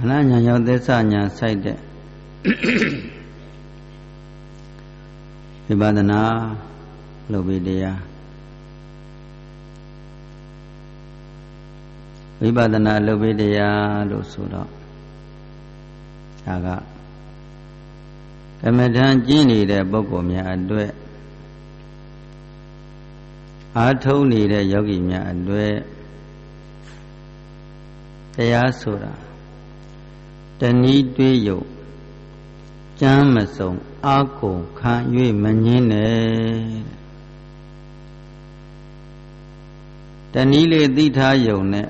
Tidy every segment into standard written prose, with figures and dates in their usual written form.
ခဏညာရောက်သက်စညာဆိုင်တဲ့ဝိပဿနာလုပ်ပြီးတရားဝိပဿနာလုပ်ပြီးတရားလို့ဆိုတော့ဒါကကမ္မဋ္ဌာန်းကျင့်နေတဲ့ပုဂ္ဂိုလ်များအတွက်အားထုတ်နေတဲ့ယောဂီများအတွက်တရားဆိုတာတဏှီတွေးယုံကျမ်းမစုံအာကုန်ခံ၍မငင်းနဲ့တဏှီလေးသိထားယုံနဲ့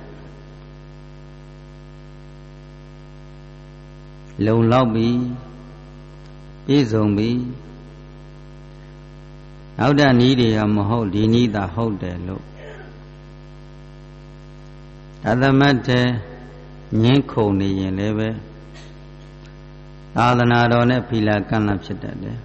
လုံလောက်ပြီးပြည့်စုံပြီးနောက်တဲ့နည်းတွေကမဟုတ်ဒီနည်းသာဟုတ်တယ်လို့အသမတ်တဲ့ငင်းခုန်နေရင်လည်းပဲသာသနာတော်နဲ့ဖီလာကန့်လန့်ဖြစ်တတ်တယ်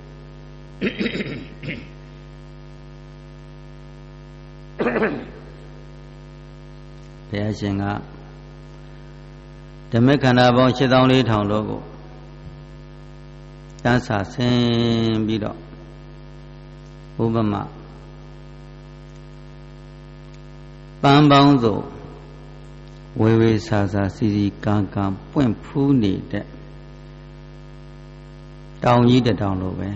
ဘုရားရှင်ကဓမ္မခန္ဓာပေါင်း 84,000 လို့ကိုတန်းစာဆင်းပြီးတော့ဥပမာပန်းပေါင်းစုံဝေဝေဆာဆာစီစီကားကားပွင့်ဖူးနေတဲ့တောင်ကြီးတစ်တောင်လိုပဲ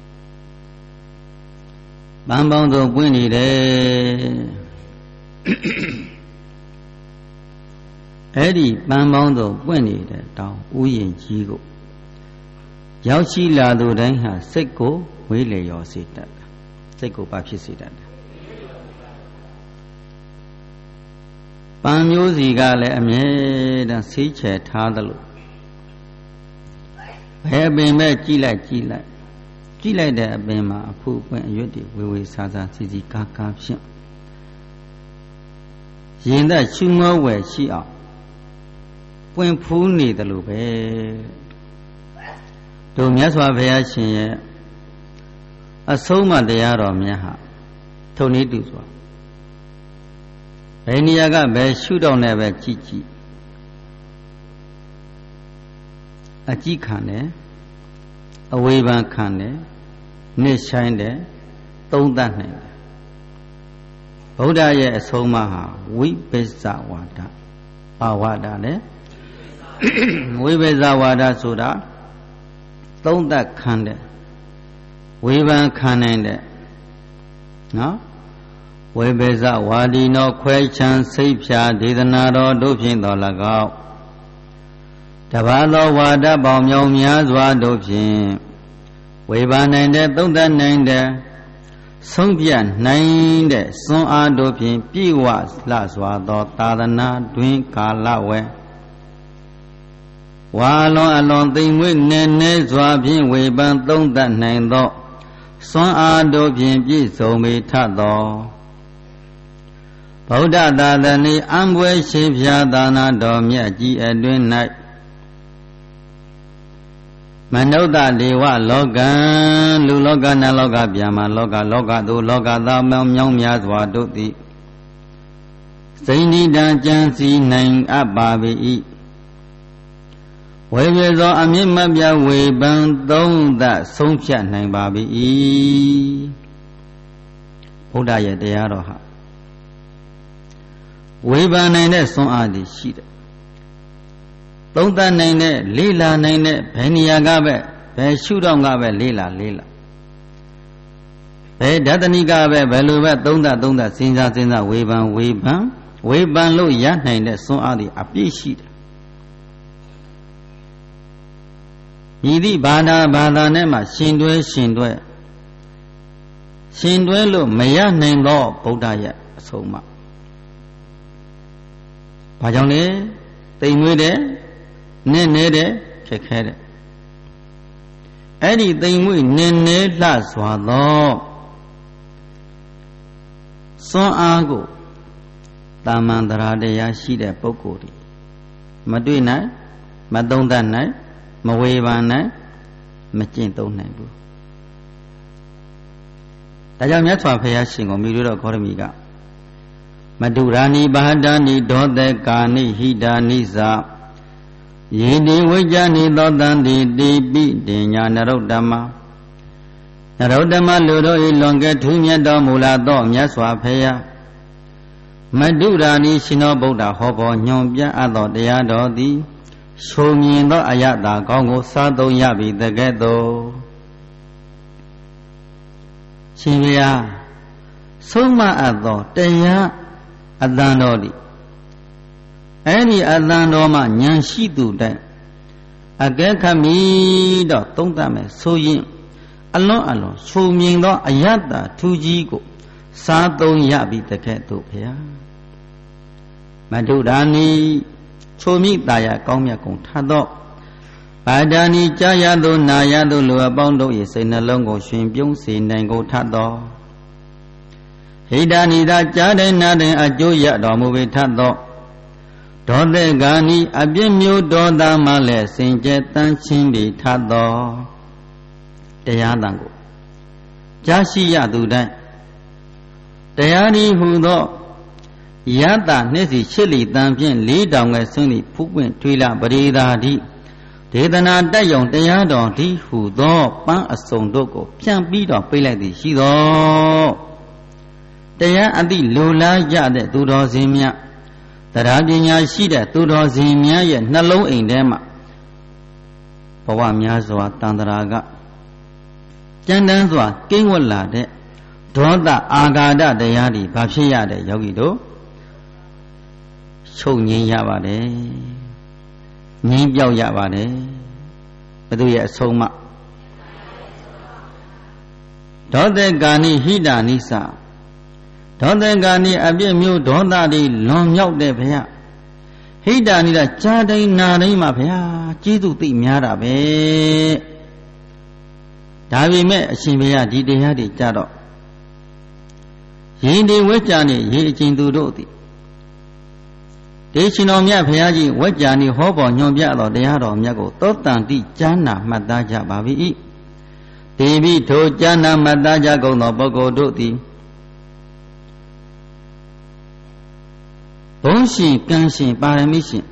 ပန်းပေါင်းစုံပွင့်နေတယ်အဲ့ဒီပန်းပေါင်းစုံပွင့်နေတဲ့တောင်ဥယျာဉ်ကြီးကိုရောက်ရှိလာသူတိုင်းဟာစိတ်ကိုဝေးလေရောစေတတ်တယ်စိတ်ကိုပါဖြစ်စေတတ်တယ်ပန်းမျိုးစီကလည်းအမြဲတမ်းဆေးချယ်ထားသလိုဘယ်ပင်ပဲကြည့်လိုက်တဲ့အပင်မှာအဖူအပွင့်အရွက်တွေဝေဝေဆာဆာစီစီကားကားဖြစ်ရင်သက်ရှုမောဝယ်ရှိအောင်ပွင့်ဖူးနေတယ်လို့ပဲတို့မြတ်စွာဘုရားရှင်ရဲ့အဆုံးအမတရားတော်များဟာထုံနည်းတူစွာဘယ်နေရာကဘယ်ရှုတော့နဲ့ပဲကြည့်အကြည့်ခံတယ်အဝေဖန်ခံတယ်နှစ်ဆိုင်တယ်သုံးသပ်နိုင်တယ်ဗုဒ္ဓရဲ့အဆုံးအမဟာဝိပဿနာဝါဒဘာဝါဒလဲဝိပဿနာဝါဒဆိုတာသုံးသပ်ခံတယ်ဝေဖန်ခံနိုင်တယ်နော်ဝိပဿနာဝါဒီနောခွဲချမ်းစိတ်ဖြာဒေသနာတော်တို့ဖြင့်တော်၎င်းတပါးသောဝါဒပေါင်းမြောင်များစွာတို့ဖြင့်ဝေဖန်နိုင်တဲ့သုံးသပ်နိုင်တဲ့ဆုံးဖြတ်နိုင်တဲ့စွမ်းအားတို့ဖြင့်ပြည့်ဝလှစွာသောသာသနာတွင်ကာလဝဲဝါလွန်အလွန်သိမ်မွေ့နေနေစွာဖြင့်ဝေဖန်သုံးသပ်နိုင်သောစွမ်းအားတို့ဖြင့်ပြည့်စုံပေထသောဗုဒ္ဓသာသနာအံပွဲရှိဖြာသာနာတော်မြတ်ကြီးအတွင်၌မနုဿဒေဝလောကံလူလောကနတ်လောကဗျာမလောကလောကသို့လောကသားမြောင်းများစွာတို့သည်စိဏိတံကြံစီနိုင်အပ်ပါ၏ဝေပြေသောအမြင့်မပြဝေပန်သုံးသဆုံးဖြတ်နိုင်ပါ၏ဘုရားရဲ့တရားတော်ဟာဝေဖန်နိုင်တဲ့စွမ်းအားတွေရှိတယ်သုံးသပ်နိုင်တဲ့လေးလာနိုင်တဲ့ဘယ်နေရာကပဲဘယ်ရှုတော့ကပဲလေးလာဘယ်ဓာတဏိကပဲဘယ်လိုပဲသုံးသပ်စဉ်းစားဝေဖန်လို့ရနိုင်တဲ့စွမ်းအားတွေအပြည့်ရှိတယ်ဤသည့်ဘာသာနဲ့မှရှင်တွဲလို့မရနိုင်သောဗုဒ္ဓရဲ့အဆုံးအမဘာကြောင့်လဲတိမ်မွေးတယ်နဲ့နေတဲ့ခက်ခဲတဲ့အဲ့ဒီတိမ်မွေးနဲ့နေလှစွာသောစွမ်းအားကိုတာမန်တရားတရားရှိတဲ့ပုဂ္ဂိုလ်တွေမတွေ့နိုင်မသုံးသပ်နိုင်မဝေဖန်နိုင်မကျင့်သုံးနိုင်ဘူးဒါကြောင့်မြတ်စွာဘုရားရှင်ကိုမိတို့တော်ဂေါရမီကမတုရာနိဘာဒာနိဒောတကာနိဟိတာနိသယေတိဝိကြနိသောတံတိတိပိတေညာနရုတ္တမနရုတ္တမလူတို့၏လွန်ကဲထူးမြတ်တော်မူလာသောမြတ်စွာဘုရားမတုရာနိရှင်တော်ဗုဒ္ဓဟောပေါ်ညွန်ပြအပ်သောတရားတော်သည်ဆိုမြင်သောအယတာကောင်းကိုစားသုံးရပြီတကဲ့သို့ရှင်ဘုရားဆုံးမအပ်သောတရားအတန်တော်သည်အဲ့ဒီအတန်တော်မှဉာဏ်ရှိသူတိုင်အကဲခတ်မိတော့သုံးသပ်မယ်ဆိုရင်အလွန်ဆိုမြင်သောအယတာထူးကြီးကိုစားသုံးရပြီတကဲ့သို့ဘုရားမတုရာနိချိုမိတာယာကောင်းမြတ်ကုန်ထသောပါဒာနိကြာရသို့နာရသို့လူအပေါင်းတို့၏စိတ်နှလုံးကိုရှင်ပြုံးစေနိုင်ကုန်ထသောဟိတာနိသာကြားတဲ့နာတဲ့အကျိုးရတော်မူပေထသောဒေါသေဂာနိအပြစ်မျိုးဒေါသမှလည်းစင်ကြယ်တန်းချင်းပေထသောတရားတန်ကိုကြားရှိရသူတိုင်းတရားဤဟူသောယတ္တနှင့်စီရှစ်လီတန်ဖြင့်4000ငယ်ဆွန်းလီဖူးပွင့်ထွေးလာပရိသာတိဒေသနာတက်ယုံတရားတော်ဒီဟူသောပန်းအစုံတို့ကိုဖြန့်ပြီးတော့ပြလိုက်သည်ရှိသောတရားအသည့်လူလားရတဲ့သူတော်စင်မြတ်တရားပညာရှိတဲ့သူတော်စင်မြတ်ရဲ့နှလုံးအိမ်ထဲမှာဘဝများစွာတန်တရာကကြမ်းတမ်းစွာကိန်းဝတ်လာတဲ့ဒေါသအာဃာတတရားတွေဘာဖြစ်ရတဲ့ယောဂီတို့ချုပ်ငြိမ်းရပါတယ်ငြိမ်းပြောက်ရပါတယ်ဘုသူရဲ့အဆုံးအမဒေါသကာနိဟိတာနိသဒေါသကာနိအပြစ်မျိုးဒေါသတွေလွန်မြောက်တဲ့ဘုရားဟိတာနိတာကြားတိုင်းနာတိုင်းမှာဘုရားကျေးဇူးသိများတာပဲဒါပေမဲ့အရှင်ဘုရားဒီတရားတွေကြတော့ရင်ဒီဝိကြနဲ့ရေအကျဉ်သူတို့သည်ဒီရှင်တော်မြတ်ဘုရားကြီးဝိကြနဲ့ဟောပေါ်ညွန်ပြတော်တရားတော်မြတ်ကိုသောတန်တိကြားနာမှတ်သားကြပါ၏ဒီပိထိုကြားနာမှတ်သားကြကုန်သောပုဂ္ဂိုလ်တို့သည်ဘုန်းရှင်ကံရှင်ပါရမီရှင်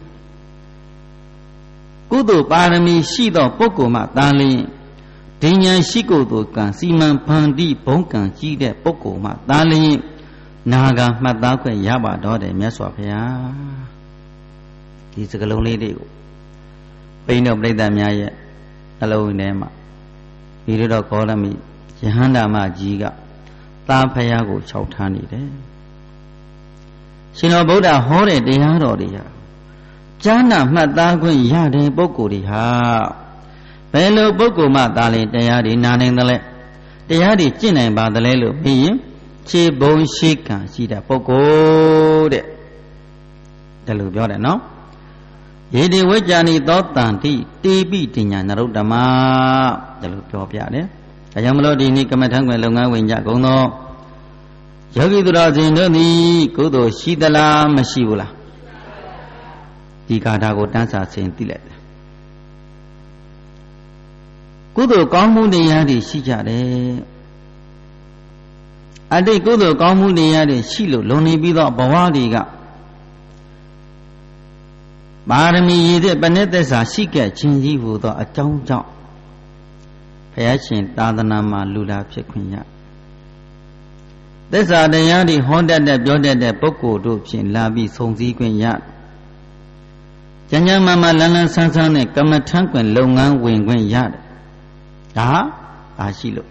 ကုသိုလ်ပါရမီရှိသောပုဂ္ဂိုလ်မှသာလျှင်ဒီဉာဏ်ရှိကိုယ်တို့ကံစီမံဖန်တီးဘုံကံကြီးတဲ့ပုဂ္ဂိုလ်မှသာလျှင်နာဂမှတ်သားခွင့်ရပါတော့တယ်မြတ်စွာဘုရားဒီစကလုံးလေးတွေကိုပိဋကပရိသတ်များရဲ့အလုံးထဲမှာဒီလိုတော့ကောလမိယဟန္တာမကြီးကသားဖယားကိုခြောက်ထားနေတယ်ရှင်တော်ဗုဒ္ဓဟောတဲ့တရားတော်တွေဟာကြားနာမှတ်သားခွင့်ရတဲ့ပုဂ္ဂိုလ်တွေဟာဘယ်လိုပုဂ္ဂိုလ်မှသာလျှင်တရားတွေနာနိုင်သလဲတရားတွေကျင့်နိုင်ပါသလဲလို့ပြီးရင်ခြေဘုံရှိကံရှိတဲ့ပုဂ္ဂိုလ်တဲ့ဒါလိုပြောတယ်နော်ယေတိဝိကြာနိသောတန်တိတေပိတညာနရုတ္တမဒါလိုပြောပြတယ်ဒါကြောင့်မလို့ဒီနေ့ကမ္မထံကွယ်လုပ်ငန်းဝင်ကြကုန်သောယောဂီသူတော်စင်တို့သည်ကုသိုလ်ရှိသလားမရှိဘူးလားဒီကာထာကိုတန်းစာဆင်သိလိုက်တယ်ကုသိုလ်ကောင်းမှုတရားတွေရှိကြတယ်အတိတ်ကုသိုလ်ကောင်းမှုတရားတွေရှိလို့လုံနေပြီးတော့ဘဝတွေကပါရမီရည်တဲ့ပဏိသစ္စာရှိခဲ့ခြင်းကြီးဟူသောအကြောင်းကြောင့်ဘုရားရှင်သာသနာမှာလူလာဖြစ်ခွင့်ရသစ္စာတရားတွေဟောတတ်တဲ့ပြောတတ်တဲ့ပုဂ္ဂိုလ်တို့ဖြင့်လာပြီးဆုံစည်းခွင့်ရကျမ်းကျမ်းမာမာလန်းလန်းဆန်းဆန်းနဲ့ကမ္မထံကွယ်လုပ်ငန်းဝင်ခွင့်ရတယ်ဒါဟာရှိလို့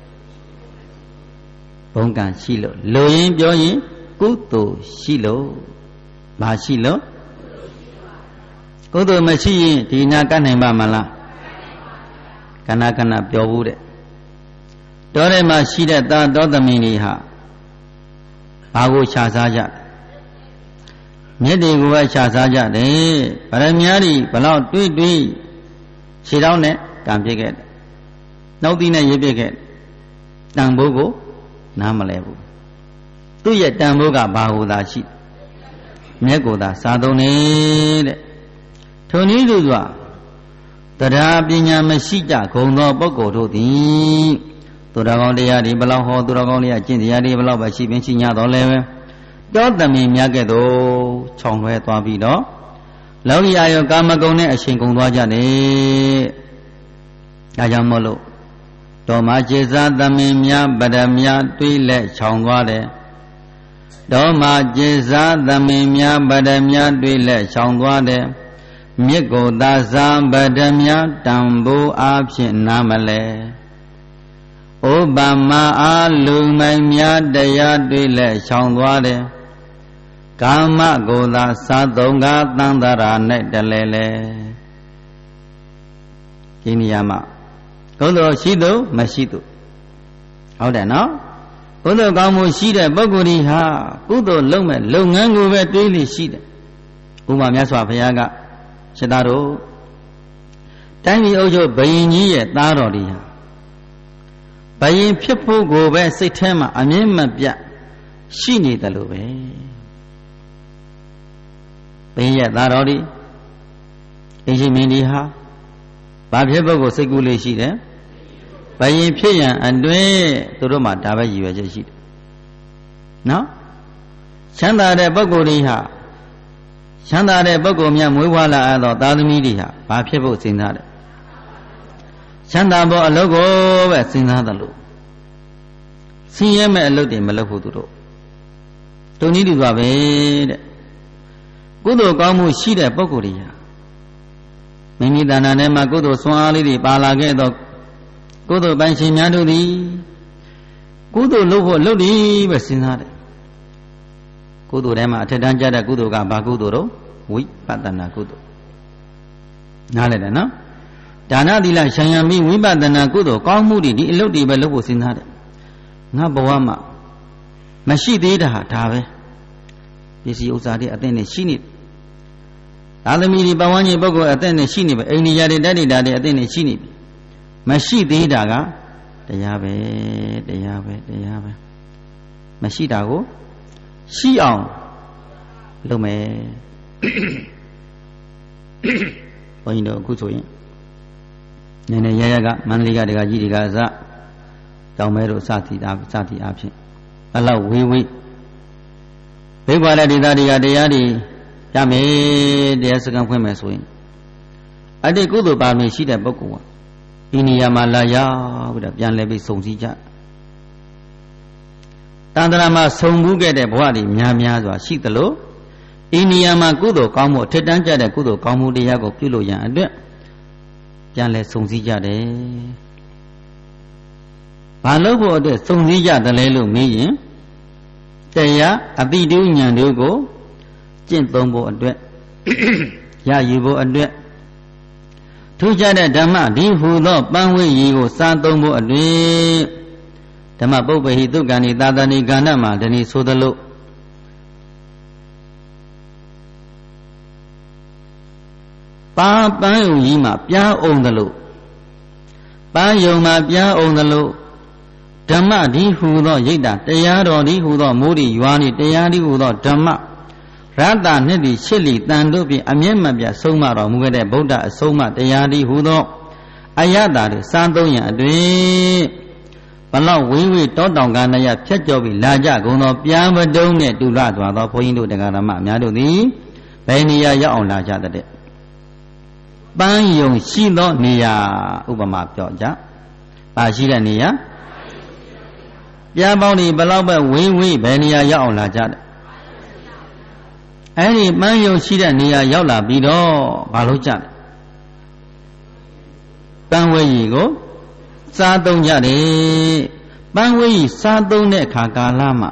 ဘုံကံရှိလို့လူရင်းပြောရင်ကုသိုလ်ရှိလို့မရှိလို့ကုသိုလ်မရှိရင်ဒီနာကတ်နိုင်ပါမလားကဏကဏပြောဘူးတဲ့တောထဲမှာရှိတဲ့သာတောသမီးတွေဟာဘာကိုခြားစားကြမြစ်တွေကိုပဲခြားစားကြတယ်ဗရမ ्या တွေဘလောက်တွေးတွေးခြေထောက်နဲ့ကံပြစ်ခဲ့တယ်နှုတ်သီးနဲ့ရေးပြစ်ခဲ့တန်ဖိုးကိုနားမလဲဘူးသူ့ရဲ့တန်ဖိုးကဘာကိုသာရှိမြက်ကိုသာစားသုံးနေတဲ့ထိုနည်းသူစွာတရားပညာမရှိကြကုန်သောပုဂ္ဂိုလ်တို့သည်သူတော်ကောင်းတရားတွေဘလောက်ဟောသူတော်ကောင်းတွေကကျင့်တရားတွေဘလောက်ပဲရှိပင်ရှိ냐တော့လဲပဲတောသမီများကဲ့သို့ခြောင်လွဲသွားပြီးတော့လောကီအာယုကာမဂုဏ်နဲ့အချိန်ကုန်သွားကြတယ်ဒါကြောင့်မို့လို့တော်မကျေစာသမင်များပရမများတွေးလက်ချောင်သွားတယ်တော်မကျေစာသမင်များပရမများတွေးလက်ချောင်သွားတယ်မြစ်ကိုသာစာပရမများတံပိုးအားဖြင့်နာမလဲဩပမာအားလူမိုင်များတရားတွေးလက်ချောင်သွားတယ်ကာမကိုသာစာသုံးကားသံသရာ၌တလဲလဲဒီနေရာမှာကုသိုလ်ရှိသူမရှိသူဟုတ်တယ်နော်ကုသိုလ်ကောင်းမှုရှိတဲ့ပုဂ္ဂိုလ်ဒီဟာကုသိုလ်လုပ်မဲ့လုပ်ငန်းကိုပဲတွေးလိရှိတယ်ဥပမာမြတ်စွာဘုရားကရှင်သားတို့တိုင်းပြည်အုပ်ချုပ်ဘုရင်ကြီးရဲ့သားတော်ဒီဟာဘယင်ဖြစ်ဖို့ကိုပဲစိတ်ထဲမှာအမြဲမပြတ်ရှိနေတယ်လို့ပဲဘယင်ရဲ့သားတော်ဒီအရှင်မင်းဒီဟာဘာဖြစ်ဖို့ကိုစိတ်ကူးလေးရှိတယ်ဘယင်ဖြစ်ရန်အတွင်းသူတို့မှာဒါပဲရည်ရွယ်ချက်ရှိတယ်နော်ချမ်းသာတဲ့ပုဂ္ဂိုလ်တွေဟာချမ်းသာတဲ့ပုဂ္ဂိုလ်များမွေးဖွားလာသောသားသမီးတွေဟာဘာဖြစ်ဖို့စဉ်းစားတယ်ချမ်းသာဖို့အလုပ်ကိုပဲစဉ်းစားတယ်လို့ဆင်းရဲမဲ့အလုပ်တွေမလုပ်ဖို့သူတို့တုံနည်းတူပါပဲတဲ့ကုသိုလ်ကောင်းမှုရှိတဲ့ပုဂ္ဂိုလ်တွေဟာမိမိတဏ္ဍာထဲမှာကုသိုလ်စွမ်းအားလေးတွေပါလာခဲ့တော့ကုသိုလ်ပိုင်ရှင်များတို့သည်ကုသိုလ်လုပ်ဖို့လုပ်ဒီပဲစဉ်းစားတယ်ကုသိုလ်ထဲမှာအထက်တန်းကျတဲ့ကုသိုလ်ကဘာကုသိုလ်တော့ဝိပဿနာကုသိုလ်နားလည်တယ်နော်ဒါနသီလရှံရံပြီးဝိပဿနာကုသိုလ်ကောင်းမှုတွေဒီအလုပ်တွေပဲလုပ်ဖို့စဉ်းစားတယ်ငါဘဝမှာမရှိသေးတာဟာဒါပဲပစ္စည်းဥစ္စာတွေအသင့်နဲ့ရှိနေသာသမီတွေပဝန်းကျင်ပုဂ္ဂိုလ်အသင့်နဲ့ရှိနေပဲအိန္ဒိယတွေတတိတာတွေအသင့်နဲ့ရှိနေပြီမရှိသေးတာကတရားပဲတရားပဲတရားပဲမရှိတာကိုရှိအောင်လုပ်မယ်ဘုန်းကြီးတို့အခုဆိုရင်နည်းနည်းရရကမန္တလေးကတကကြီးတွေကစတောင်မဲတို့စသည်အားဖြင့်အဲ့လောက်ဝေးဝေးဘိဗ္ဗာဒဒေသတွေကတရားတွေရမယ်တရားစခန်းဖွင့်မယ်ဆိုရင်အတိတ်ကုသိုလ်ပါမယ်ရှိတဲ့ပုဂ္ဂိုလ်ကဒီနေရာမှာလာရောက်ပြီးတော့ပြန်လဲပြီးစုံစည်းကြတန်ត្រာမှာဆုံမှုခဲ့တဲ့ဘဝတွေများများစွာရှိသလိုဒီနေရာမှာကုသိုလ်ကောင်းမှုထက်တန်းကြတဲ့ကုသိုလ်ကောင်းမှုတရားကိုပြုလို့ရန်အတွက်ပြန်လဲစုံစည်းကြတယ်ဘာလို့ဖို့အတွက်စုံစည်းကြတယ်လဲလို့မေးရင်တရားအတိတုဉာဏ်တို့ကိုကျင့်သုံးဖို့အတွက်ရယူဖို့အတွက်ထူးခြားတဲ့ဓမ္မဒီဟူသောပန်းဝိရည်ကိုစားသုံးဖို့အတွက်ဓမ္မပုပ္ပဟိသုကံဤသာသနိကဏ္ဍမှာဒီနေ့ဆိုသလိုပန်းယုံကြီးမှာပြားအောင်သလိုပန်းယုံမှာပြားအောင်သလိုဓမ္မဒီဟူသောရိတ်တာတရားတော်ဒီဟူသောမိုးဒီရွာနေတရားဒီဟူသောဓမ္မရတ္တနှစ်ဒီရှစ်လီတန်တို့ဖြင့်အမျက်မပြတ်ဆုံးမတော်မူခဲ့တဲ့ဗုဒ္ဓအဆုံးအမတရားဒီဟူသောအယတ္တာတွေစားသုံးရန်အတွင်ဘလောက်ဝေးဝေးတောတောင်ကနရဖြတ်ကျော်ပြီးလာကြကုန်သောပြားမတုံးနဲ့တူလာသွားသောဘုန်းကြီးတို့တရားဓမ္မအများတို့သည်ဘယ်နေရာရောက်အောင်လာကြတဲ့ပန်းယုံရှိသောနေရာဥပမာပြောကြပါရှိတဲ့နေရာပြားပေါင်းဒီဘလောက်ပဲဝေးဝေးဘယ်နေရာရောက်အောင်လာကြတဲ့အဲ့ဒီပန်းယုံရှိတဲ့နေရာရောက်လာပြီးတော့ဘာလို့ကြလဲပန်းဝဲကြီးကိုစားသုံးကြတယ်ပန်းဝဲကြီးစားသုံးတဲ့အခါကာလမှာ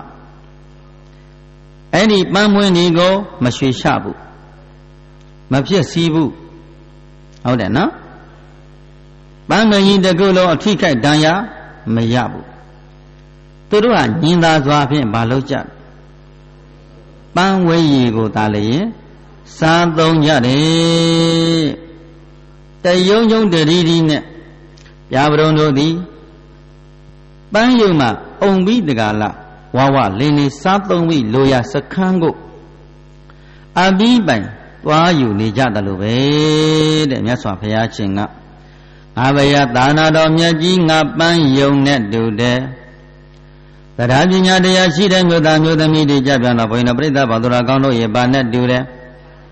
အဲ့ဒီပန်းမွှင်းကြီးကိုမရွှေချဘူးမဖြစ်စီးဘူးဟုတ်တယ်နော်ပန်းငကြီးတစ်ခုလုံးအထိခိုက်ဒဏ်ရာမရဘူးသူတို့ကညင်သာစွာဖြင့်မလုပ်ကြပန်းဝဲရည်ကိုသာလျင်စားသုံးကြတယ်တယုံယုံတရီရီနဲ့ပြာပရုံတို့သည်ပန်းယုံမှာအုံပြီးတကလားဝဝလင်းလေးစားသုံးပြီးလိုရစခန်းကိုအပြီးပိုင်သွားယူနေကြတယ်လို့ပဲတဲ့မြတ်စွာဘုရားရှင်ကငါဘယသာနာတော်မြတ်ကြီးငါပန်းယုံနဲ့တူတယ်တရားပညာတရားရှိတဲ့မြို့သားမြို့သမီးတွေကြပြန်တော့ဘုန်းတော်ပြိဿဘာသူရာကောင်းတို့ရဲ့ပါနဲ့တူတယ်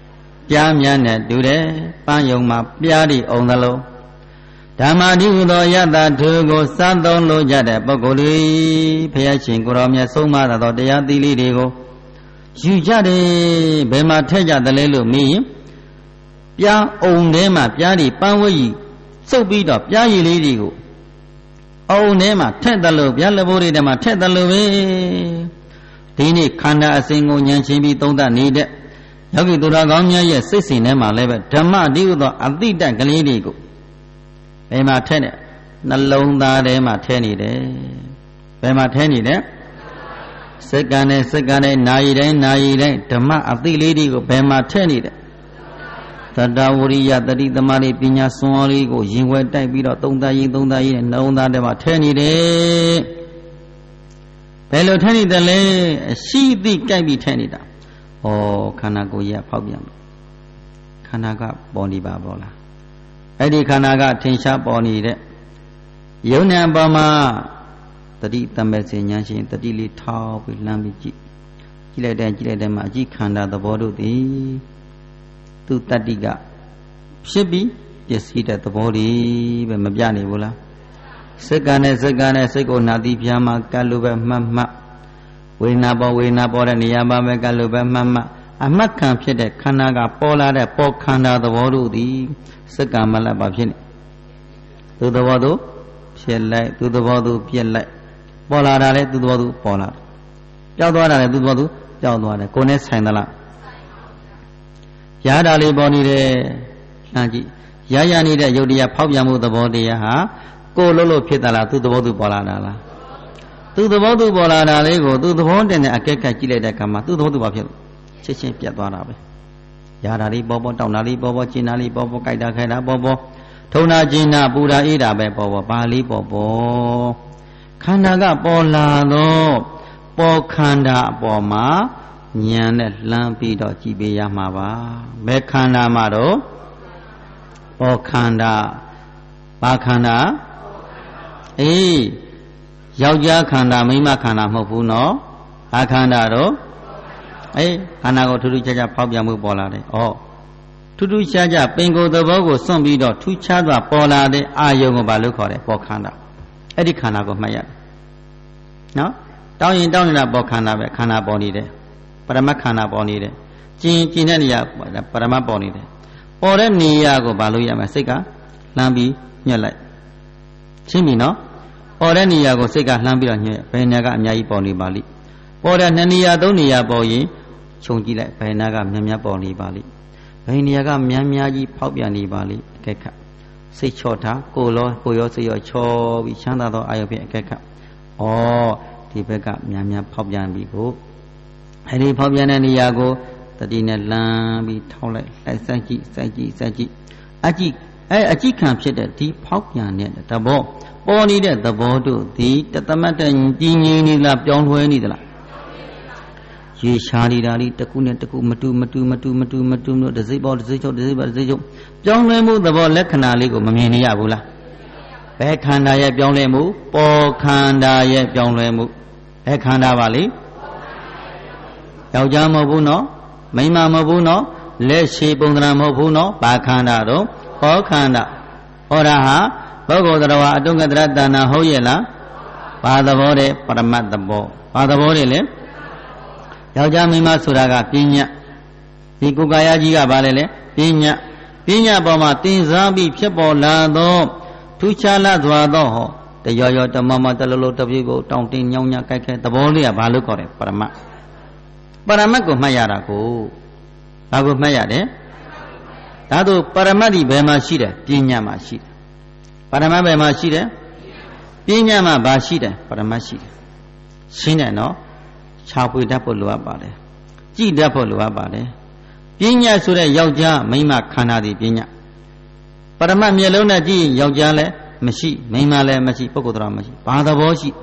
ပြားများနဲ့တူတယ်ပန်းယုံမှာပြားဒီအောင်သလိုဓမ္မတိဟုသောယတ္တထုကိုစားသုံးလို့ကြတဲ့ပုဂ္ဂိုလ်တွေဘုရားရှင်ကိုရောမြတ်ဆုံးမသောတရားသီးလေးတွေကိုယူကြတယ်ဘယ်မှာထည့်ကြသလဲလို့မေးရင်ပြားအောင်ထဲမှာပြားဒီပန်းဝဲကြီးစုပ်ပြီးတော့ပြားရည်လေးတွေကိုအောင်ထဲမှာထည့်တယ်လို့ပြားလက်ဘိုးတွေထဲမှာထည့်တယ်လို့ပဲဒီနေ့ခန္ဓာအစဉ်ကိုဉာဏ်ရှင်းပြီးသုံးသပ်နေတဲ့ယောဂီသူတော်ကောင်းများရဲ့စိတ်စဉ်ထဲမှာလည်းပဲဓမ္မတိဟုသောအတိတ္တကလေးတွေကိုဘယ်မှာထည့်နေနှလုံးသားထဲမှာထည့်နေတယ်ဘယ်မှာထည့်နေတယ်စက္ကန့်နဲ့စက္ကန့်နဲ့နာရီတိုင်းနာရီတိုင်းဓမ္မအတိလေးတွေကိုဘယ်မှာထည့်နေတယ်သတ္တဝရိယတတိသမารိပညာစွမ်းအားလေးကိုရင်ဝဲတိုက်ပြီးတော့သုံးသပ်ရင်းနဲ့နှလုံးသားထဲမှာထည့်နေတယ်ဘယ်လိုထည့်နေတယ်လဲအရှိသိကြိုက်ပြီးထည့်နေတာဩခန္ဓာကိုယ်ကြီးကဖောက်ပြန်ခန္ဓာကပေါ်နေပါဘောလားအဲ့ဒီခန္ဓာကထင်ရှားပေါ်နေတဲ့ယုံဉာဏ်ပေါ်မှာတတိတမ္ပစေဉာဏ်ရှင်တတိလေးထောက်ပြီးလှမ်းပြီးကြည့်လိုက်တဲ့မှာအကြည့်ခန္ဓာသဘောတို့သည်သူတတ္တိကဖြစ်ပြီးပစ္စည်းတဲ့သဘောတွေပဲမပြနေဘူးလားစက္ကန့်နဲ့စိတ်ကိုနာတိပြားမှာကတ်လို့ပဲမှတ်ဝေဒနာပေါ်တဲ့နေရာမှာပဲကတ်လို့ပဲမှတ်အမှတ်ခံဖြစ်တဲ့ခန္ဓာကပေါ်လာတဲ့ပေါ်ခန္ဓာသဘောတို့သည်စက္ကန့်မလတ်ပါဖြစ်နေသူသဘောသူဖြစ်လိုက်သူသဘောသူပြက်လိုက်ပေါ်လာတာလေသူသဘောသူပေါ်လာပျောက်သွားတာလေသူသဘောသူပျောက်သွားတယ်ကိုယ်နဲ့ဆိုင်သလားရတာလေးပေါ်နေတယ်လှမ်းကြည့်ရနေတဲ့ယုတ်တရားဖောက်ပြန်မှုသဘောတရားဟာကိုယ်လို့ဖြစ်သလားသူသဘောသူပေါ်လာတာလားသူသဘောသူပေါ်လာတာလေးကိုသူသဘောတင်တဲ့အကဲကကြည့်လိုက်တဲ့အခါမှာသူသဘောသူဘာဖြစ်ချက်ချင်းပြတ်သွားတာပဲရတာလေးပေါ်တောင်းတာလေးပေါ်ကျင်တာလေးပေါ်ကြိုက်တာခဲတာပေါ်ထုံတာကျင်တာပူတာအေးတာပဲပေါ်ပါလေးပေါ်ခန္ဓာကပေါ်လာတော့ပေါ်ခန္ဓာအပေါ်မှာဉာဏ်နဲ့လှမ်းပြီးတော့ကြည်ပေးရမှာပါဘယ်ခန္ဓာမှာတော့ပေါ်ခန္ဓာဘာခန္ဓာအေးယောက်ျားခန္ဓာမိန်းမခန္ဓာမဟုတ်ဘူးနော်ဘာခန္ဓာတော့အေးခန္ဓာကိုထူးထူးခြားခြားဖောက်ပြန်မှုပေါ်လာတယ်ဩထူးထူးခြားခြားပင်ကိုယ်သဘောကိုစွန့်ပြီးတော့ထူးခြားစွာပေါ်လာတဲ့အာယုံကိုဘာလို့ခေါ်လဲပေါ်ခန္ဓာအဲ့ဒီခန္ဓာကိုမှတ်ရတယ်နော်တောင်းနေတာပေါ်ခန္ဓာပဲခန္ဓာပေါ်နေတယ်ပရမတ်ခန္ဓာပေါ်နေတယ်ကျင်တဲ့နေရာပရမတ်ပေါ်နေတယ်ပေါ်တဲ့နေရာကိုဘာလို့ရမလဲစိတ်ကလှမ်းပြီးညှက်လိုက်ရှင်းပြီနော်ပေါ်တဲ့နေရာကိုစိတ်ကလှမ်းပြီးတော့ညှက်ဘယ်နေရာကအများကြီးပေါ်နေပါလိပေါ်တဲ့2နေရာ3နေရာပေါ်ရင်ခြုံကြည့်လိုက်ဘယ်နေရာကများပေါ်နေပါလိဘယ်နေရာကများကြီးဖောက်ပြန်နေပါလိအကဲခတ်စိတ်ချော့ထားကိုရောစိတ်ရောချောပြီးချမ်းသာသောအာယုဖြင့်အကဲခတ်ဩဒီဘက်ကများဖောက်ပြန်ပြီကိုအဲဒီဖောက်ပြန်တဲ့နေရာကိုတတိနဲ့လမ်းပြီးထောက်လိုက်စိုက်ကြည့်အကြည့်ခံဖြစ်တဲ့ဒီဖောက်ပြန်တဲ့သဘောပေါ်နေတဲ့သဘောတို့ဒီတသမတ်တဲ့ကြီးငြိမ်နေလားပြောင်းလဲနေသလားရေရှားနေတာလေးတစ်ခုနဲ့တစ်ခုမတူလို့တစ်စိတ်ပေါ်တစ်စိတ်ချုပ်ပြောင်းလဲမှုသဘောလက္ခဏာလေးကိုမမြင်နေရဘူးလားဘယ်ခန္ဓာရဲ့ပြောင်းလဲမှုပေါ်ခန္ဓာရဲ့ပြောင်းလဲမှုဘယ်ခန္ဓာပါလိယောက်ျားမဟုတ်ဘူးနော်မိန်းမမဟုတ်ဘူးနော်လက်ရှိပုံသဏ္ဍာန်မဟုတ်ဘူးနော်ဘာခန္ဓာတော့ပေါ်ခန္ဓာဟောတာဟာပုဂ္ဂိုလ်တရားအတုံကတရတဏ္ဍဟုတ်ရဲ့လားဘာသဘောတဲ့ပရမတ်သဘောဘာသဘောတဲ့လဲယောက်ျားမိန်းမဆိုတာကပညာဒီကိုယ်ကာယကြီးကဘာလဲလဲပညာပေါ်မှာတင်စားပြီးဖြစ်ပေါ်လာသောထူးခြားလာစွာသောဟောတရောတမတလုံးတပြည့်ကိုတောင်းတင်းညောင်းညကြိုက်ခဲသဘောလေးကဘာလို့ခေါ်တယ်ပရမတ်ကိုမှတ်ရတာကိုဘာကိုမှတ်ရတယ်ဒါတို့ပရမတ်ဒီဘယ်မှာရှိတယ်ပညာမှာရှိတယ်ပရမတ်ဘယ်မှာရှိတယ်ပညာမှာဘာရှိတယ်ပရမတ်ရှိတယ်ရှင်းတယ်နော်ခြာပွေတတ်ဖို့လိုအပ်ပါတယ်ကြည်တတ်ဖို့လိုအပ်ပါတယ်ပညာဆိုတဲ့ယောက်ျားမိန်းမခန္ဓာဒီပညာပရမတ်မျက်လုံးနဲ့ကြည့်ရင်ယောက်ျားလည်းမရှိမိန်းမလည်းမရှိပုဂ္ဂိုလ်တော်မရှိဘာသဘောရှိ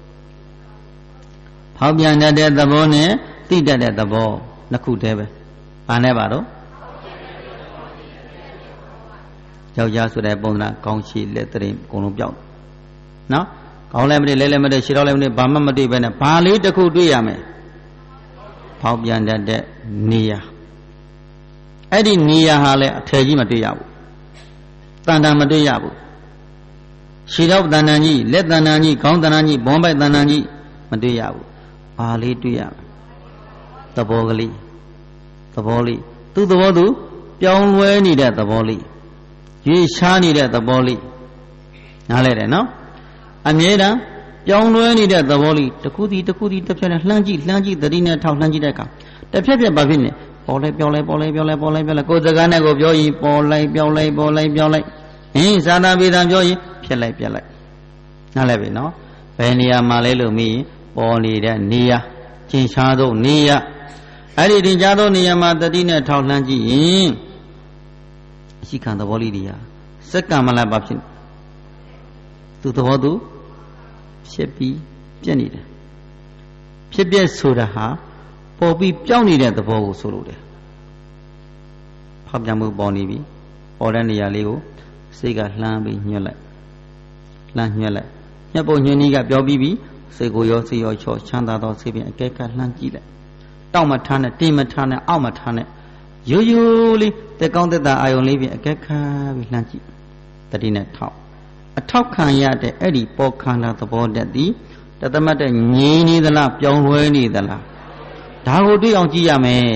ဖောက်ပြန်တတ်တဲ့သဘောနဲ့သိတတ်တဲ့သဘောနှစ်ခုတည်းပဲဘာနဲ့ပါတော့ယောက်ျားဆိုတဲ့ပုံစံကောင်းရှိလက်တရင်အကုန်လုံးပြောက်နော်ကောင်းလည်းမတည်လဲလည်းမတည်ရှည်တော့လည်းမတည်ဘာမှမတည်ပဲနဲ့ဘာလေးတစ်ခုတွေ့ရမယ်ဖောက်ပြန်တတ်တဲ့နေရာအဲ့ဒီနေရာဟာလည်းအထယ်ကြီးမတွေ့ရဘူးတန်တန်မတွေ့ရဘူးရှည်တော့တန်တန်ကြီးလက်တန်တန်ကြီးခေါင်းတန်တန်ကြီးဘွန်ပိုက်တန်တန်ကြီးမတွေ့ရဘူးဘာလေးတွေ့ရသဘောကလေးသဘောလေးသူ့သဘောသူပြောင်းလဲနေတဲ့သဘောလေးရွေးရှားနေတဲ့သဘောလေးနားလဲတယ်နော်အမြဲတမ်းပြောင်းလဲနေတဲ့သဘောလေးတစ်ခုစီတစ်ခုစီတစ်ဖြတ်နဲ့လှမ်းကြည့်သတိနဲ့ထောက်လှမ်းကြည့်တဲ့အခါတစ်ဖြတ်ဖြတ်ဘာဖြစ်နေပေါ်လိုက်ပြောင်းလိုက်ကိုယ်စကားနဲ့ကိုပြောရင်ပေါ်လိုက်ပြောင်းလိုက်သာသပေတံပြောရင်ဖြစ်လိုက်ပြက်လိုက်နားလဲပြီနော်ဘယ်နေရာမှာလဲလို့မေးရင်ပေါ်နေတဲ့နေရာကျင်ရှားသောနေရာအဲ့ဒီတင်ကြားသောနေရာမှာတတိနဲ့ထောက်လှမ်းကြည့်ရင်အရှိခံသဘောလေးတွေဟာစက္ကမလဘာဖြစ်သူသဘောသူဖြစ်ပြီးပြက်နေတယ်ဖြစ်ပြက်ဆိုတာဟာပေါ်ပြီးပြောင်းနေတဲ့သဘောကိုဆိုလိုတယ်ဖောက်ပြန်မှုပေါ်နေပြီပေါ်တဲ့နေရာလေးကိုစိတ်ကလှမ်းပြီးညှက်လိုက်ညှက်ဖို့ညှင်းကြီးကပြောပြီးပြီစိတ်ကိုရောစိတ်ရောချောချမ်းသာသောစိတ်ဖြင့်အကဲကလှမ်းကြည့်လိုက်တောက်မထားနဲ့တင်းမထားနဲ့အောက်မထားနဲ့ရိုးရိုးလေးတက်ကောင်းတက်တာအာယုံလေးဖြင့်အကဲခါပြီးလှမ်းကြည့်တတိနဲ့ထောက်အထောက်ခံရတဲ့အဲ့ဒီပေါ်ခန္ဓာသဘောတည်းသည်တသမတ်တဲ့ငြိမ်းနေသလားပြောင်းလဲနေသလားဒါကိုတွေ့အောင်ကြည့်ရမယ်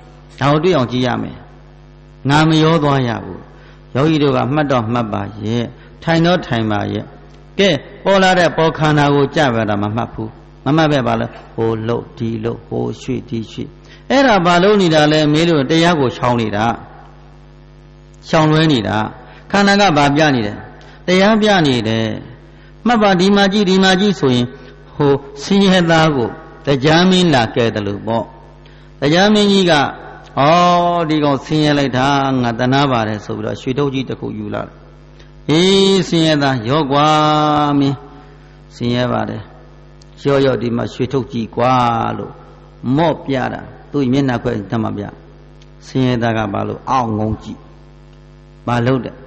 ငါမရောသွားရဘူးယောဂီတို့ကမှတ်တော့မှတ်ပါရဲ့ထိုင်တော့ထိုင်ပါရဲ့ကဲပေါ်လာတဲ့ပေါ်ခန္ဓာကိုကြပါတာမမှတ်ဘူးမမှတ်ပဲပါလဲဟိုလှုပ်ဒီလှုပ်ဟိုရွှေ့ဒီရွှေ့အဲ့ဒါဘာလို့နေတာလဲမေးလို့တရားကိုရှောင်နေတာရှောင်လွဲနေတာခန္ဓာကဘာပြနေတယ်တရားပြနေတယ်မှတ်ပါဒီမှာကြည့်ဆိုရင်ဟိုဆင်းရဲသားကိုတရားမင်းလာကဲတယ်လို့ပေါ့တရားမင်းကြီးကဒီကောင်ဆင်းရဲလိုက်တာငါတနာပါတယ်ဆိုပြီးတော့ရွှေထုတ်ကြီးတစ်ခုယူလာတယ်အေးဆင်းရဲသားရော့ကွာမင်းဆင်းရဲပါတယ်ရော့ဒီမှာရွှေထုတ်ကြီးကွာလို့မော့ပြတာသူ့မျက်နှာခွဲတမပြဆင်းရဲသားကဘာလို့အောင့်ငုံကြည့်ဘာလို့တဲ့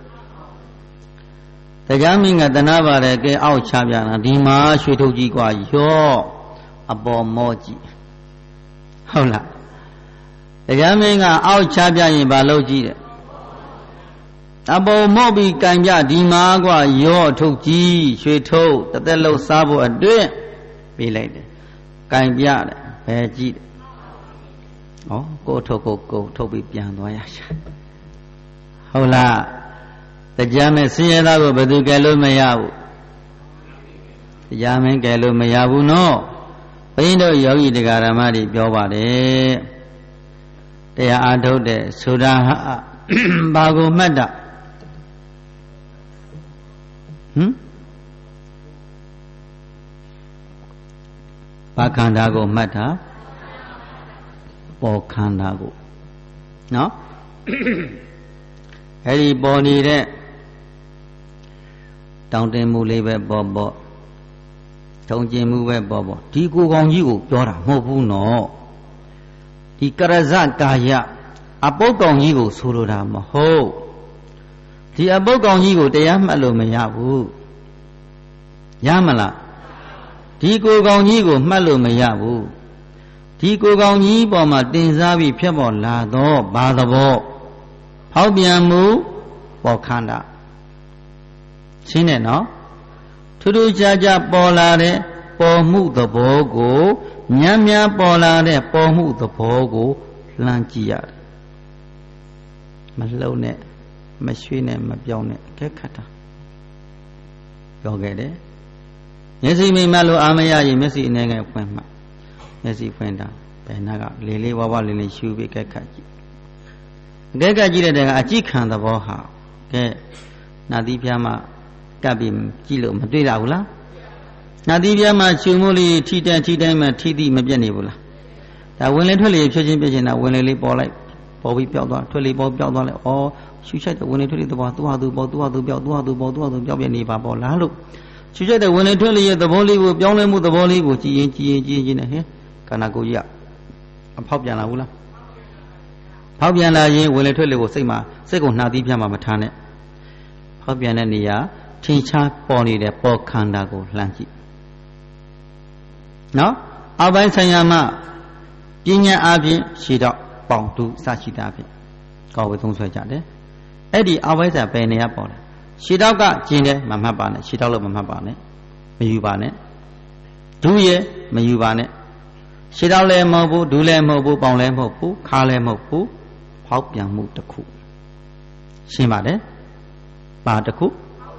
တရားမင်းကတနာပါတယ်ကဲအောက်ချပြတာဒီမှာရွှေထုတ်ကြီးကွာရော့အပေါ်မော့ကြည့်ဟုတ်လားတရားမင်းကအောက်ချပြရင်ဘာလို့ကြည့်တဲ့အပေါ်မော့ပြီးကံပြဒီမှာကွာရော့ထုတ်ကြီးရွှေထုတ်တသက်လုံးစားဖို့အတွက်ပေးလိုက်တယ်ကံပြတယ်ဘယ်ကြည့်ကိုထုတ်ထုတ်ပြီးပြန်သွားရရှာဟုတ်လားတရားမဲ့ဆင်းရဲသားကိုဘယ်သူကယ်လို့မရဘူးတရားမင်းကယ်လို့မရဘူးနော်ဘုန်းကြီးတို့ယောဂီတရားဓမ္မတွေပြောပါတယ်တရားအားထုတ်တဲ့ဆိုတာဟာဘာကိုမှတ်တာဘာခန္ဓာကိုမှတ်တာပေါ်ခန္ဓာကိုနော်အဲ့ဒီပေါ်နေတဲ့တောင်းတင်မှုလေးပဲပေါ်ထုံကျင်မှုပဲပေါ်ဒီကိုယ်ကောင်ကြီးကိုပြောတာမဟုတ်ဘူးနော်ဒီကရဇကာယအပုတ်ကောင်ကြီးကိုဆိုလိုတာမဟုတ်ဒီအပုတ်ကောင်ကြီးကိုတရားမှတ်လို့မရဘူးရမလားဒီကိုယ်ကောင်ကြီးကိုမှတ်လို့မရဘူးဒီကိုယ်ကောင်ကြီးပေါ်မှာတင်စားပြီးဖြတ်ပေါ်လာတော့ဘာသဘောဖောက်ပြန်မှုပေါ်ခန္ဓာရှင်းတယ်နော်ထူးထူးခြားခြားပေါ်လာတဲ့ပေါ်မှုသဘောကိုများပေါ်လာတဲ့ပေါ်မှုသဘောကိုလှမ်းကြည့်ရတယ်မလှုပ်နဲ့မရွှေ့နဲ့မပြောင်းနဲ့အခက်ခတ်တာပြောခဲ့တယ်မျက်စိမိမလို့အာမရရင်မျက်စိအနေငယ်ဖွင့်မှမျက်စိဖွင့်တာဘယ်နာကလေးဝါးလေးရှူပြီးအခက်ခတ်ကြည့်အခက်ခတ်ကြည့်တဲ့ကအကြည့်ခံသဘောဟာကဲနာသီးပြားမှကပ်ပြီးကြည့်လို့မတွေ့ရဘူးလားနာသီးပြားမှရှူမှုလေးထိတိုင်းမှထိသည့်မပြတ်နေဘူးလားဒါဝင်လေထွက်လေဖြစ်ချင်းတာဝင်လေလေးပေါ်လိုက်ပေါ်ပြီးပြောက်သွားထွက်လေပေါ်ပြောက်သွားလိုက်ရှူချိုက်တဲ့ဝင်လေထွက်လေသဘောသူ့ဟာသူပေါ်ပြောက်ပြနေပါပေါ်လားလို့ရှူချိုက်တဲ့ဝင်လေထွက်လေရဲ့သဘောလေးကိုပြောင်းလဲမှုသဘောလေးကိုကြည်ရင်နဲ့ဟင်ခန္ဓာကိုယ်ကြီးအဖောက်ပြန်လာဘူးလားဖောက်ပြန်လာရင်ဝင်လေထွက်လေကိုစိတ်ကိုနှာသီးပြမှာမထားနဲ့ဖောက်ပြန်တဲ့နေရာထင်ရှားပေါ်နေတဲ့ပေါ်ခန္ဓာကိုလှမ်းကြည့်နော်အောက်ပိုင်းဆိုင်ရာမှာပညာအပြင်ရှည်တော့ပေါင်တူစရှိတာဖြင့်ကောက်ဝေသုံးဆွဲကြတယ်အဲ့ဒီအဝိဇ္ဇာပဲနေရပေါ်တယ်ရှည်တောက်ကကျင်တယ်မမှတ်ပါနဲ့ရှည်တောက်လို့မမှတ်ပါနဲ့မယူပါနဲ့ဒူးရဲ့မယူပါနဲ့ရှည်တောက်လည်းမဟုတ်ဘူးဒူးလည်းမဟုတ်ဘူးပေါင်လည်းမဟုတ်ဘူးခါလည်းမဟုတ်ဘူးဖောက်ပြန်မှုတစ်ခုရှင်းပါတယ်ပါတစ်ခု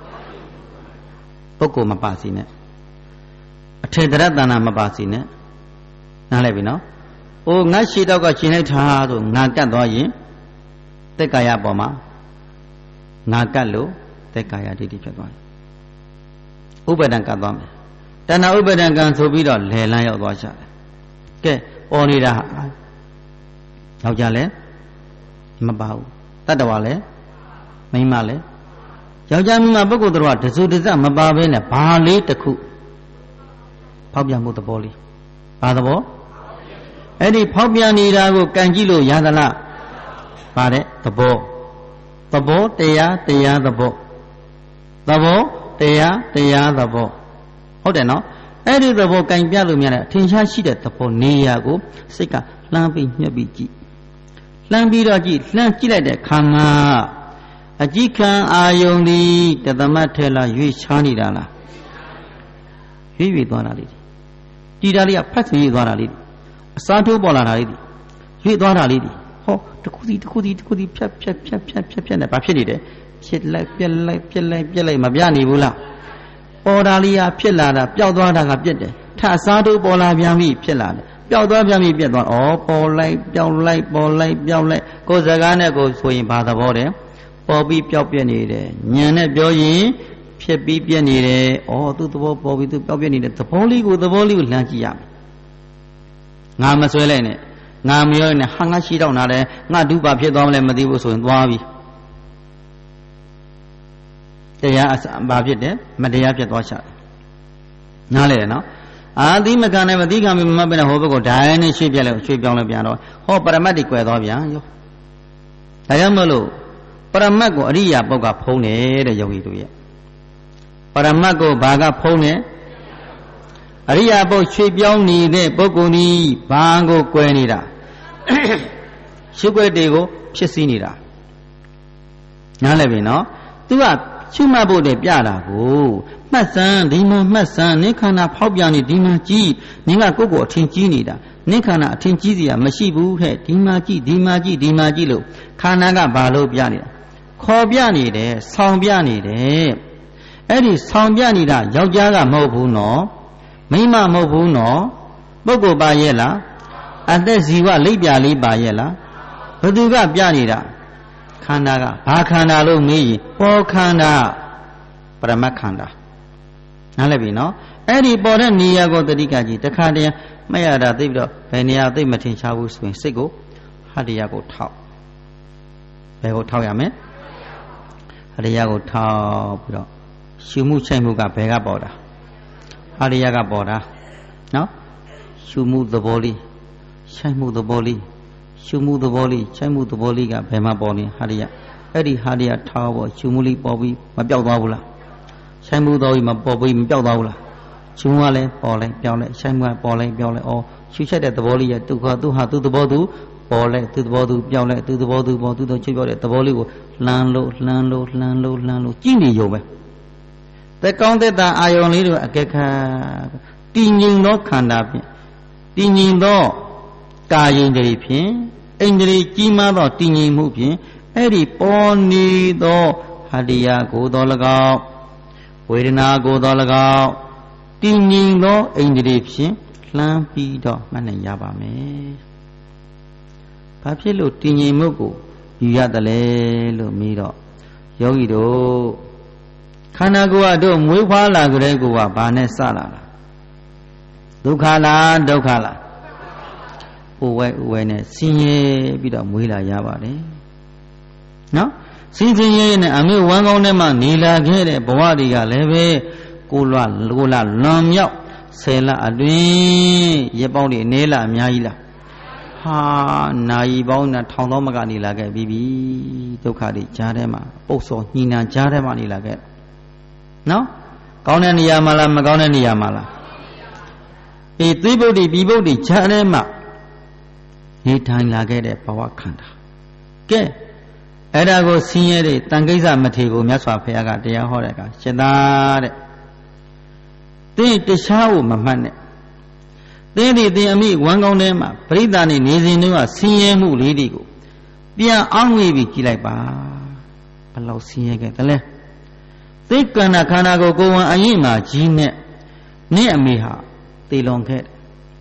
ပုဂ္ဂိုလ်မပါစီနဲ့အထေတရတဏ္ဍမပါစီနဲ့နားလည်ပြီနော်။အိုငါရှည်တောက်ကရှင်းလိုက်တာဆိုငါကတ်သွားရင်တက်ကာယပေါ်မှာငါကတ်လို့တက်ကာယဒိဋ္ဌိဖြစ်သွားတယ်။ဥပဒံကတ်သွားမယ်။တဏ္ဍဥပဒံကံဆိုပြီးတော့လယ်လန်းရောက်သွားကြတယ်။ကဲပေါ်နေတာယောက်ျားလည်းမပါဘူး။တတ္တဝါလည်းမိန်းမလည်းယောက်ျားမိန်းမပုဂ္ဂိုလ်တော်ကတစုတစမပါဘဲနဲ့ဘာလေးတစ်ခုဖောက်ပြန်မှုသဘောလေးဘာသဘောအဲ့ဒီဖောက်ပြန်နေတာကိုကန်ကြည့်လို့ရသလားပါတဲ့သဘောသဘောတရားတရားသဘောသဘောတရားတရားသဘောဟုတ်တယ်နော်အဲ့ဒီသဘောကန်ပြလို့များတဲ့အထင်ရှားရှိတဲ့သဘောနေရာကိုစိတ်ကလှမ်းပြီးညှက်ပြီးကြည့်လှမ်းပြီးတော့ကြည့်လှမ်းကြည့်လိုက်တဲ့ခါမှာအကြည့်ခံအာယုန်ဒီတသမတ်ထဲလာရွေ့ချားနေတာလားရွေ့သွားတာလေးတီတာလေးကဖတ်စီရွေ့သွားတာလေးအစားထိုးပေါ်လာတာလေးရွေ့သွားတာလေးဟောတခုစီဖြတ်နဲ့ဘာဖြစ်နေတယ်ဖြစ်လိုက်ပြက်လိုက်မပြနေဘူးလားပေါ်တာလေးကဖြစ်လာတာပျောက်သွားတာကပြက်တယ်ထအစားထိုးပေါ်လာပြန်ပြီဖြစ်လာတယ်ပျောက်သွားပြန်ပြီပြက်သွားပေါ်လိုက်ပျောက်လိုက်ပေါ်လိုက်ပျောက်လိုက်ကိုယ်စကားနဲ့ကိုယ်ဆိုရင်ဘာသဘောတယ်ပေါ်ပြီးပျောက်ပြက်နေတယ်ညံနဲ့ပြောရင်ဖြစ်ပြီးပြက်နေတယ်သူသဘောပေါ်ပြီးသူပျောက်ပြက်နေတဲ့သဘောလေးကိုလှမ်းကြည့်ရမယ်ငါမဆွဲလိုက်နဲ့ငါမပြောနဲ့ဟာငါရှိတော့နာတယ်ငါဒုပါဖြစ်သွားမလဲမသိဘူးဆိုရင်သွားပြီတရားဘာဖြစ်တယ်မတရားဖြစ်သွားချတယ်နားလေနော်အာသီမကံနဲ့မသိကံမမပဲနဲ့ဟောဘက်ကိုဒိုင်းနဲ့ရွှေ့ပြက်လဲရွှေ့ပြောင်းလဲပြန်တော့ဟောပရမတ်တွေကွယ်သွားပြန်ရောဒါကြောင့်မလို့ပရမတ်ကိုအရိယာပုဂ္ဂဖုံးတယ်တဲ့ယောဂီတို့ရဲ့ပရမတ်ကိုဘာကဖုံးတယ်အရိယာပုဂ္ဂရွှေ့ပြောင်းနေတဲ့ပုဂ္ဂိုလ်ကြီးဘာကိုကွယ်နေတာရှုွက်တွေကိုဖြစ်စီနေတာနားလည်ပြီနော်သူကရှုမှတ်ဖို့တည်းပြတာကိုမှတ်စမ်းဒီမှာမှတ်စမ်းနိခန္ဓာဖောက်ပြန်နေဒီမှာကြည့်နင်ကကိုယ့်ကိုအထင်ကြီးနေတာနိခန္ဓာအထင်ကြီးစရာမရှိဘူးဟဲ့ဒီမှာကြည့်လို့ခန္ဓာကဘာလို့ပြနေတာခေါ်ပြနေတယ်ဆောင်ပြနေတယ်အဲ့ဒီဆောင်ပြနေတာယောက်ျားကမဟုတ်ဘူးနော်မိန်းမမဟုတ်ဘူးနော်ပုဂ္ဂိုလ်ပါရဲ့လားအသက်ဇီဝလိပ်ပြလေးပါရဲ့လားဘသူကပြနေတာခန္ဓာကဘာခန္ဓာလို့မေးရင်ပေါ်ခန္ဓာပရမတ်ခန္ဓာနားလည်ပြီနော်အဲ့ဒီပေါ်တဲ့နေရာကိုတတိကကြီးတခါတည်းမရတာသိပြီးတော့ဘယ်နေရာသိမထင်ရှားဘူးဆိုရင်စိတ်ကိုဟာတရားကိုထောက်ဘယ်ကိုထောက်ရမလဲဟာတရားကိုထောက်ပြီးတော့ရှုမှုချိတ်မှုကဘယ်ကပေါ်တာဟာတရားကပေါ်တာနော်ရှုမှုသဘောလေးချိတ်မှုသဘောလေးရှုမှုသဘောလေးချိတ်မှုသဘောလေးကဘယ်မှာပေါ်နေဟာတရားအဲ့ဒီဟာတရားထောက်ဖို့ရှုမှုလေးပေါ်ပြီးမပြောက်သွားဘူးလားချိတ်မှုတော်ကြီးမပေါ်ပြီးမပြောက်သွားဘူးလားရှုမှုကလည်းပေါ်လိုက်ပြောင်းလိုက်ချိတ်မှုကပေါ်လိုက်ပြောင်းလိုက်ရှုချက်တဲ့သဘောလေးရဲ့သူဟာသူသဘောသူပေါ်လိုက်သူသဘောသူပြောင်းလိုက်သူသဘောသူပေါ်သူတော့ချွတ်ပြောက်တဲ့သဘောလေးကိုလှမ်းလို့ကြည့်နေရုံပဲသက်ကောင်းသက်သာအာယုံလေးတွေအကဲခါတည်ငြိမ်သောခန္ဓာဖြင့်တည်ငြိမ်သောကာယိန္ဒြေဖြင့်ဣန္ဒြေကြီးမားသောတည်ငြိမ်မှုဖြင့်အဲ့ဒီပေါ်နေသောဟာတရားကိုသော၎င်းဝေဒနာကိုသော၎င်းတည်ငြိမ်သောဣန္ဒြေဖြင့်လှမ်းပြီးတော့မှတ်နိုင်ရပါမယ်။ဘာဖြစ်လို့တည်ငြိမ်မှုကိုယူရတယ်လဲလို့မေးတော့ယောဂီတို့ခန္ဓာကိုယ်တို့မွေးဖွားလာကြတဲ့ကိုကဘာနဲ့စလာလားဒုက္ခလားဒုက္ခလားဥဝဲနဲ့ဆင်းရဲပြီးတော့မွေးလာရပါတယ်နော်ဆင်းရဲနဲ့အမေဝမ်းကောင်းထဲမှာနေလာခဲ့တဲ့ဘဝတွေကလည်းပဲကိုလလွန်မြောက်10လအတွင်းရပောင်းတွေနေလာအများကြီးလားဟာနာယီပေါင်းနဲ့ထောင်သောမကနေလာခဲ့ပြီးဒုက္ခတွေကြားထဲမှာပုတ်စောညှိနှံကြားထဲမှာနေလာခဲ့နော်ကောင်းတဲ့နေရာမှာလားမကောင်းတဲ့နေရာမှာလားသိဗုဒ္ဓပြည်ဗုဒ္ဓကြားထဲမှာနေထိုင်လာခဲ့တဲ့ဘဝခန္ဓာကဲအဲ့ဒါကိုဆင်းရဲတဲ့တန်ကိစ္စမထေကိုမြတ်စွာဘုရားကတရားဟောတဲ့အခါရှင်သာတဲ့သင်တခြားကိုမမှတ်နဲ့သင်ဒီသင်အမိဝမ်းကောင်းထဲမှာပရိသတ်နဲ့နေစဉ်တုန်းကဆင်းရဲမှုလေးတွေကိုပြန်အောင်ငွေပြီးကြည့်လိုက်ပါဘယ်လောက်ဆင်းရဲခဲ့သလဲသိက္ခဏခန္ဓာကိုကိုယ်ဝန်အရင်မှာကြီးနဲ့နင့်အမိဟာသေလွန်ခဲ့တယ်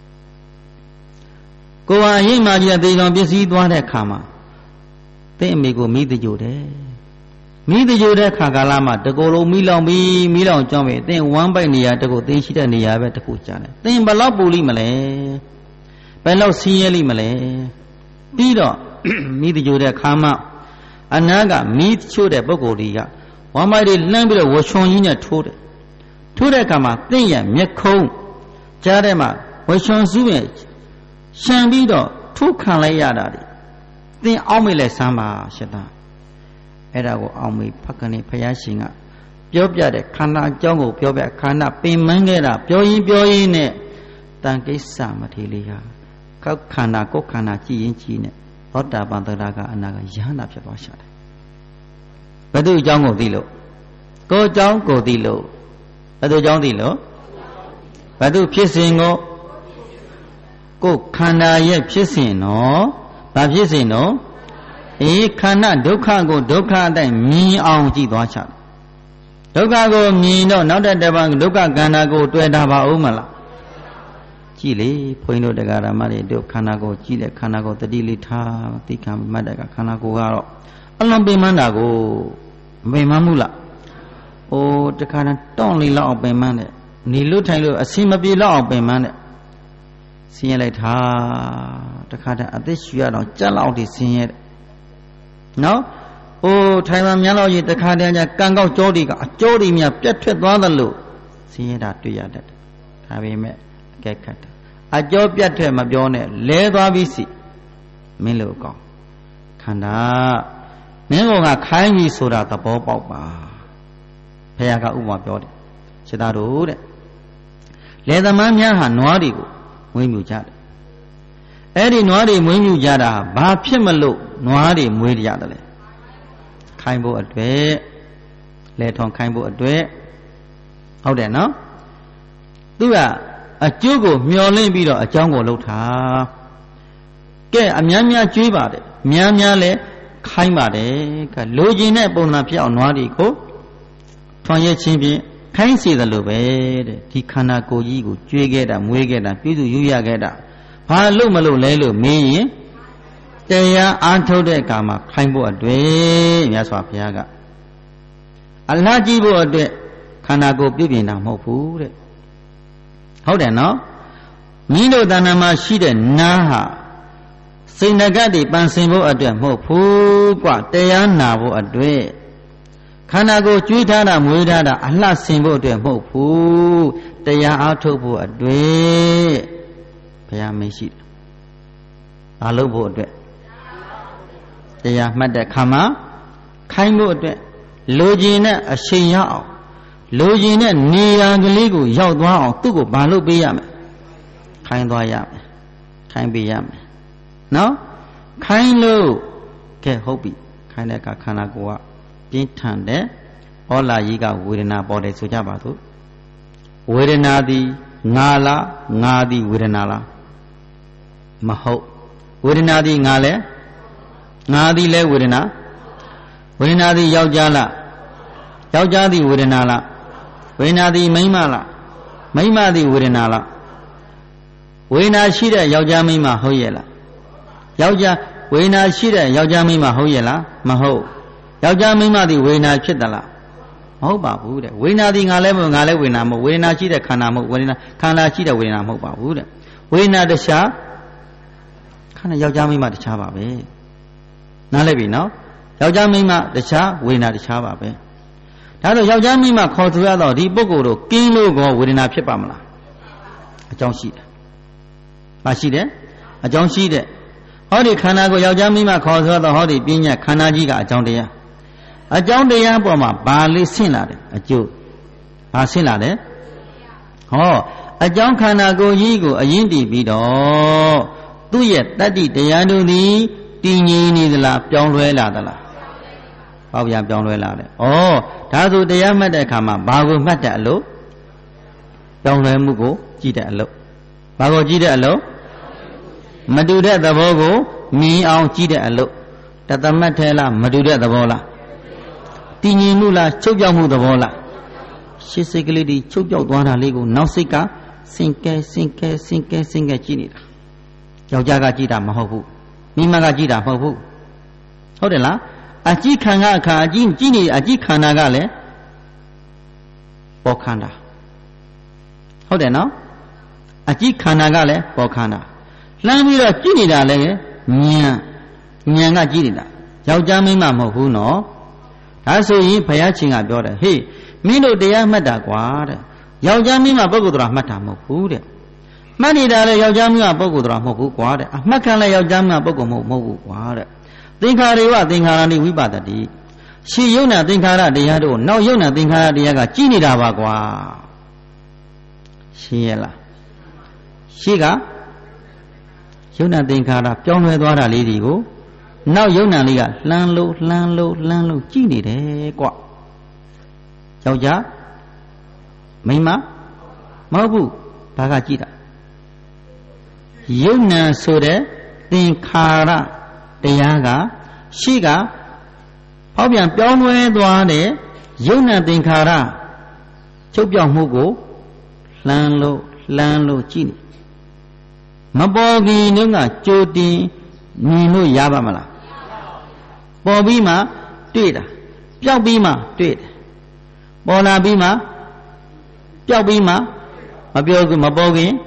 ကိုယ်ဝန်အရင်မှာကြီးသေလွန်ပစ္စည်းသွားတဲ့ခါမှာသင်အမိကိုမိတကြိုတယ်မိတကြိုတဲ့ခါကာလမှာတကူလုံးမိလောင်ပြီးမိလောင်ကြောင်းပဲသင်ဝမ်းပိုက်နေရတကူသင်ရှိတဲ့နေရာပဲတကူကြတယ်သင်ဘယ်လောက်ပူလိမလဲဘယ်လောက်ဆင်းရဲလိမလဲပြီးတော့မိတကြိုတဲ့ခါမှာအနာကမိချို့တဲ့ပုဂ္ဂိုလ်တွေကဝမ်းပိုက်တွေလှမ်းပြီးတော့ဝချွန်ကြီးနဲ့ထိုးတယ်ထိုးတဲ့အခါမှာသင်ရမျက်ခုံးကြားထဲမှာဝချွန်စုရဲ့ရှံပြီးတော့ထိုးခံလိုက်ရတာလေသင်အောက်မေ့လဲစမ်းပါရှစ်သားအဲ့ဒါကိုအောက်မေ့ဖက်ကနေဘုရားရှင်ကပြောပြတဲ့ခန္ဓာအကြောင်းကိုပြောပြခန္ဓာပင်မခဲ့တာပြောရင်းနဲ့တန်ကိစ္စမထေလေးဟာခောက်ခန္ဓာကိုယ်ခန္ဓာကြည်ရင်ကြည်နဲ့သောတာပန်သရကအနာကယဟနာဖြစ်သွားရှာတယ်ဘယ်သူအကြောင်းကိုသိလို့ကိုယ်အကြောင်းကိုသိလို့ဘယ်သူအကြောင်းသိလို့ဘယ်သူဖြစ်စဉ်ကိုကိုယ်ခန္ဓာရဲ့ဖြစ်စဉ်နော်ဘာဖြစ်စဉ်နော်ခန္ဓာဒုက္ခကိုဒုက္ခအတိုင်းမြင်အောင်ကြည့်သွားချတယ်ဒုက္ခကိုမြင်တော့နောက်တစ်ပတ်ဒုက္ခခန္ဓာကိုတွေ့တာပါဦးမလားကြည့်လေဘုန်းကြီးတို့တရားဓမ္မတွေတို့ခန္ဓာကိုကြည့်လေခန္ဓာကိုတတိလေးထားသိခံမှတ်တဲ့ကခန္ဓာကိုကတော့အလုံးပင်မတာကိုမပင်မမှုလားအိုးတခါတည်းတောင့်လေးလောက်အောင်ပင်မတဲ့နေလွတ်ထိုင်လို့အစင်မပြေလောက်အောင်ပင်မတဲ့ဆင်းရဲလိုက်တာတခါတည်းအသက်ရှူရတော့ကြက်လောက်ထိဆင်းရဲတယ်နော်အိုးထိုင်မှမြန်လို့ကြီးတခါတည်းကျကံကောက်ကြောတွေကအကြောတွေများပြတ်ထွက်သွားသလိုဆင်းရဲတာတွေ့ရတတ်တယ်ဒါပေမဲ့အကဲခတ်တယ်အကြောပြတ်ထွက်မပြောနဲ့လဲသွားပြီးစီမင်းလို့ကောင်းခန္ဓာမင်းကခိုင်းပြီဆိုတာသဘောပေါက်ပါဘုရားကဥပမာပြောတယ်ခြေသားတို့တဲ့လေသမားများဟာနွားတွေကိုမွေးမြူကြတယ်အဲ့ဒီနွားတွေမွေးမြူကြတာဘာဖြစ်မလို့နွားတွေမွေးကြတယ်လဲခိုင်းဖို့အတွက်လေထုံခိုင်းဖို့အတွက်ဟုတ်တယ်နော်သူကအကျိုးကိုမျှော်လင့်ပြီးတော့အကြောင်းကိုလှုပ်တာကဲအများများကျွေးပါတယ်များများလဲခိုင်းပါတယ်ကလိုချင်တဲ့ပုံစံဖြစ်အောင်နွားတွေကိုထွန်ရက်ချင်းဖြင့်ခိုင်းစေတယ်လို့ပဲတဲ့ဒီခန္ဓာကိုယ်ကြီးကိုကျွေးခဲ့တာမွေးခဲ့တာပြုစုယူရခဲ့တာဘာလို့မလို့လဲလို့မေးရင်တရားအားထုတ်တဲ့အခါမှာခိုင်းဖို့အတွက်မြတ်စွာဘုရားကအလားကြည့်ဖို့အတွက်ခန္ဓာကိုယ်ပြုပြင်တာမဟုတ်ဘူးတဲ့ဟုတ်တယ်နော်မိတို့တဏ္ဍာမှာရှိတဲ့နာဟာစိတ်ငကတ်တွေပန်ဆင်ဖို့အတွက်မဟုတ်ဘူးกว่าတရားနာဖို့အတွက်ခန္ဓာကိုယ်ကျွေးထားတာမွေးထားတာအလှဆင်ဖို့အတွက်မဟုတ်ဘူးတရားအားထုတ်ဖို့အတွက်ဘုရားမရှိတယ်အားလုပ်ဖို့အတွက်တရားမှတ်တဲ့ခါမှာခိုင်းဖို့အတွက်လိုချင်တဲ့အချိန်ရအောင်လိုချင်တဲ့နေရာကလေးကိုရောက်သွားအောင်သူ့ကိုဘာလုပ်ပေးရမလဲခိုင်းသွားရမယ်ခိုင်းပေးရမယ်နော်ခိုင်းလို့ကဲဟုတ်ပြီခိုင်းတဲ့အခါခန္ဓာကိုယ်ကပြင်းထန်တဲ့ဩလာကြီးကဝေဒနာပေါ်တယ်ဆိုကြပါစို့ဝေဒနာသည်ငါလားငါသည်ဝေဒနာလားမဟုတ်ဝေဒနာသည်ငါလဲငါသည်လဲဝေဒနာဝေဒနာသည်ယောက်ျားလားယောက်ျားသည်ဝေဒနာလားဝေဒနာသည်မိန်းမလားမိန်းမသည်ဝေဒနာလားဝေဒနာရှိတဲ့ယောက်ျားမိန်းမဟုတ်ရဲ့လားယောက်ျားဝေဒနာရှိတဲ့ယောက်ျားမိန်းမဟုတ်ရဲ့လားမဟုတ်ယောက်ျားမိန်းမသည်ဝေဒနာဖြစ်သလားမဟုတ်ပါဘူးတဲ့ဝေဒနာသည်ငါလဲမဟုတ်ငါလဲဝေဒနာမဟုတ်ဝေဒနာရှိတဲ့ခန္ဓာမဟုတ်ဝေဒနာခန္ဓာရှိတဲ့ဝေဒနာမဟုတ်ပါဘူးတဲ့ဝေဒနာတခြားခန္ဓာယောက်ျားမိန်းမတခြားပါပဲနားလည်ပြီနော်ယောက်ျားမိန်းမတခြားဝေဒနာတခြားပါပဲဒါဆိုယောက်ျားမိန်းမခေါ်ဆိုရတော့ဒီပုဂ္ဂိုလ်တို့ကင်းလို့ကောဝေဒနာဖြစ်ပါမလားအကြောင်းရှိတယ်မရှိတယ်အကြောင်းရှိတယ်ဟောဒီခန္ဓာကိုယောက်ျားမိန်းမခေါ်ဆိုတော့ဟောဒီပညာခန္ဓာကြီးကအကြောင်းတရားအကြောင်းတရားပေါ်မှာဘာလေးဆင့်လာတယ်အကျိုးဘာဆင့်လာတယ်ဟောအကြောင်းခန္ဓာကိုယ်ကြီးကိုအရင်တည်ပြီးတော့သူ့ရဲ့တတ္တိတရားတို့သည်တည်ငြိမ်နေသလားပြောင်းလဲလာသလားပေါက်ပြန်ပြောင်းလဲလာတယ်ဩဒါဆိုတရားမှတ်တဲ့အခါမှာဘာကိုမှတ်တဲ့အလို့ပြောင်းလဲမှုကိုကြည့်တဲ့အလို့ဘာကိုကြည့်တဲ့အလို့မတူတဲ့သဘောကိုမြင်အောင်ကြည့်တဲ့အလို့တသမတ်ထဲလားမတူတဲ့သဘောလားတည်ငြိမ်မှုလားချုပ်ပြောက်မှုသဘောလားရှေ့စိတ်ကလေးဒီချုပ်ပြောက်သွားတာလေးကိုနောက်စိတ်ကစင်ကဲကြည့်နေတာယောက်ျားကကြည့်တာမဟုတ်ဘူးမိမကကြည့်တာမဟုတ်ဘူးဟုတ်တယ်လားအကြည့်ခံကအခါအကြည့်ကြည့်နေအကြည့်ခန္ဓာကလည်းပေါ်ခန္ဓာဟုတ်တယ်နော်အကြည့်ခန္ဓာကလည်းပေါ်ခန္ဓာလှမ်းပြီးတော့ကြည့်နေတာလည်းဉာဏ်ကကြည့်နေတာယောက်ျားမိန်းမမဟုတ်ဘူးနော်ဒါဆိုရင်ဘုရားရှင်ကပြောတယ်ဟေးမင်းတို့တရားမှတ်တာကွာတဲ့ယောက်ျားမိန်းမပုဂ္ဂိုလ်တော်မှတ်တာမဟုတ်ဘူးတဲ့မှတ်နေတာလည်းယောက်ျားမိန်းမပုဂ္ဂိုလ်တော်မဟုတ်ဘူးကွာတဲ့အမှတ်ခံလည်းယောက်ျားမိန်းမပုဂ္ဂိုလ်မဟုတ်ဘူးကွာတဲ့သင်္ခါရေဝသင်္ခါရဏိဝိပါဒတိရှေ့ယုံနာသင်္ခါရတရားတို့နောက်ယုံနာသင်္ခါရတရားကကြည့်နေတာပါကွာရှင်းရလားရှေ့ကယုံနာသင်္ခါရပြောင်းလဲသွားတာလေးတွေကိုနောက်ယုံနာလေးကလှမ်းလို့ကြည့်နေတယ်ကွယောက်ျားမိန်းမမဟုတ်ဘူးဘာကကြည့်တာယုံနာဆိုတဲ့သင်္ခါရတရားကရှေ့ကဖောက်ပြန်ပြောင်းလဲသွားတဲ့ယုံနာသင်္ခါရချုပ်ပြောင်းမှုကိုလှမ်းလို့ကြည့်နေမပေါ်ခင်တုန်းကကြိုတင်မြင်လို့ရပါမလားပေါ်ပြီးမှတွေ့တာပျောက်ပြီးမှတွေ့တယ်ပေါ်လာပြီးမှပျောက်ပြီးမှမပေါ်ခင်မပျောက်ခင်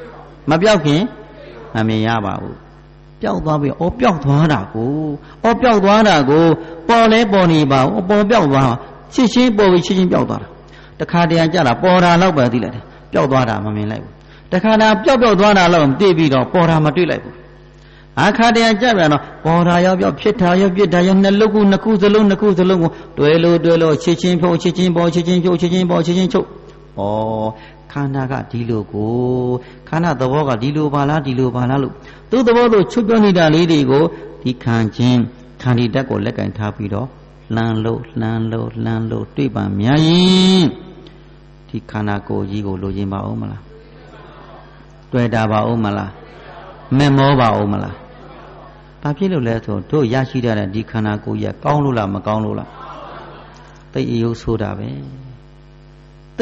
မမြင်ရပါဘူးပျောက်သွားပြီပျောက်သွားတာကိုပျောက်သွားတာကိုပေါ်လဲပေါ်နေပါဘူးပေါ်ပျောက်သွားချက်ချင်းပေါ်ပြီးချက်ချင်းပျောက်သွားတာတခါတည်းကြတာပေါ်တာတော့ပဲသိလိုက်တယ်ပျောက်သွားတာမမြင်လိုက်ဘူးတခါတည်းပျောက်သွားတာတော့သိပြီးတော့ပေါ်တာမတွေ့လိုက်ဘူးအခါတည်းကြပြန်တော့ပေါ်တာရောက်ပြောက်ဖြစ်တာရောက်ပြစ်တာရောက်နှစ်ခုစလုံးကိုတွဲလို့ချက်ချင်းဖြုတ်ချက်ချင်းပေါ်ချက်ချင်းဖြုတ်ချက်ချင်းပေါ်ချက်ချင်းချုပ်ခန္ဓာကဒီလိုကိုခန္ဓာသဘောကဒီလိုပါလားလို့သူ့သဘောတို့ချုပ်ပြောနေတာလေးတွေကိုဒီခံခြင်းခန္တီဓာတ်ကိုလက်ကင်ထားပြီးတော့လှမ်းလို့တွေ့ပါများရင်ဒီခန္ဓာကိုယ်ကြီးကိုလိုချင်ပါဦးမလားတွေ့တာပါဦးမလားမမောပါဦးမလားဘာဖြစ်လို့လဲဆိုတို့ရရှိတဲ့ဒီခန္ဓာကိုယ်ကြီးကောင်းလို့လားမကောင်းလို့လားသိအယုဆိုတာပဲတ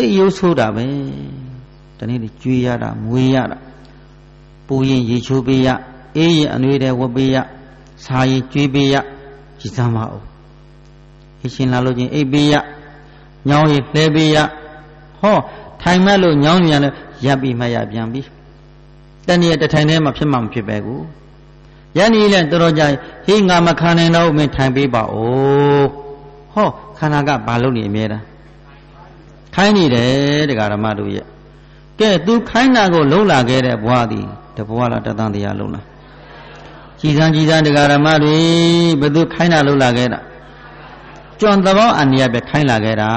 နေ့ကျွေးရတာမွေးရတာပူရင်ရေချိုးပေးရအေးရင်အနှွေးတဲ့ဝတ်ပေးရစားရင်ကျွေးပေးရကြည်စမ်းပါဦးအရှင်လာလို့ချင်းအိပ်ပေးရညောင်းရင်လှဲပေးရထိုင်မဲ့လို့ညောင်းနေရတယ်ရပ်ပြီးမှရပြန်ပြီတနေ့တစ်ထိုင်ထဲမှာဖြစ်မှမဖြစ်ပဲကူရန်ကြီးလည်းတော်တော်ကြာဟေးငါမခံနိုင်တော့မင်းထိုင်ပေးပါဦးခန္ဓာကဘာလို့နေအမြဲတမ်းခိုင်းနေတယ်တရားဓမ္မတို့ရဲ့ကဲသူခိုင်းတာကိုလုံးလာခဲ့တဲ့ဘဝသည်တဘဝလားတသံတရားလုံးလားကြည်စမ်းတရားဓမ္မတွေဘယ်သူခိုင်းတာလုံးလာခဲ့တာကျွမ်းသဘောအန္တရာယ်ပဲခိုင်းလာခဲ့တာ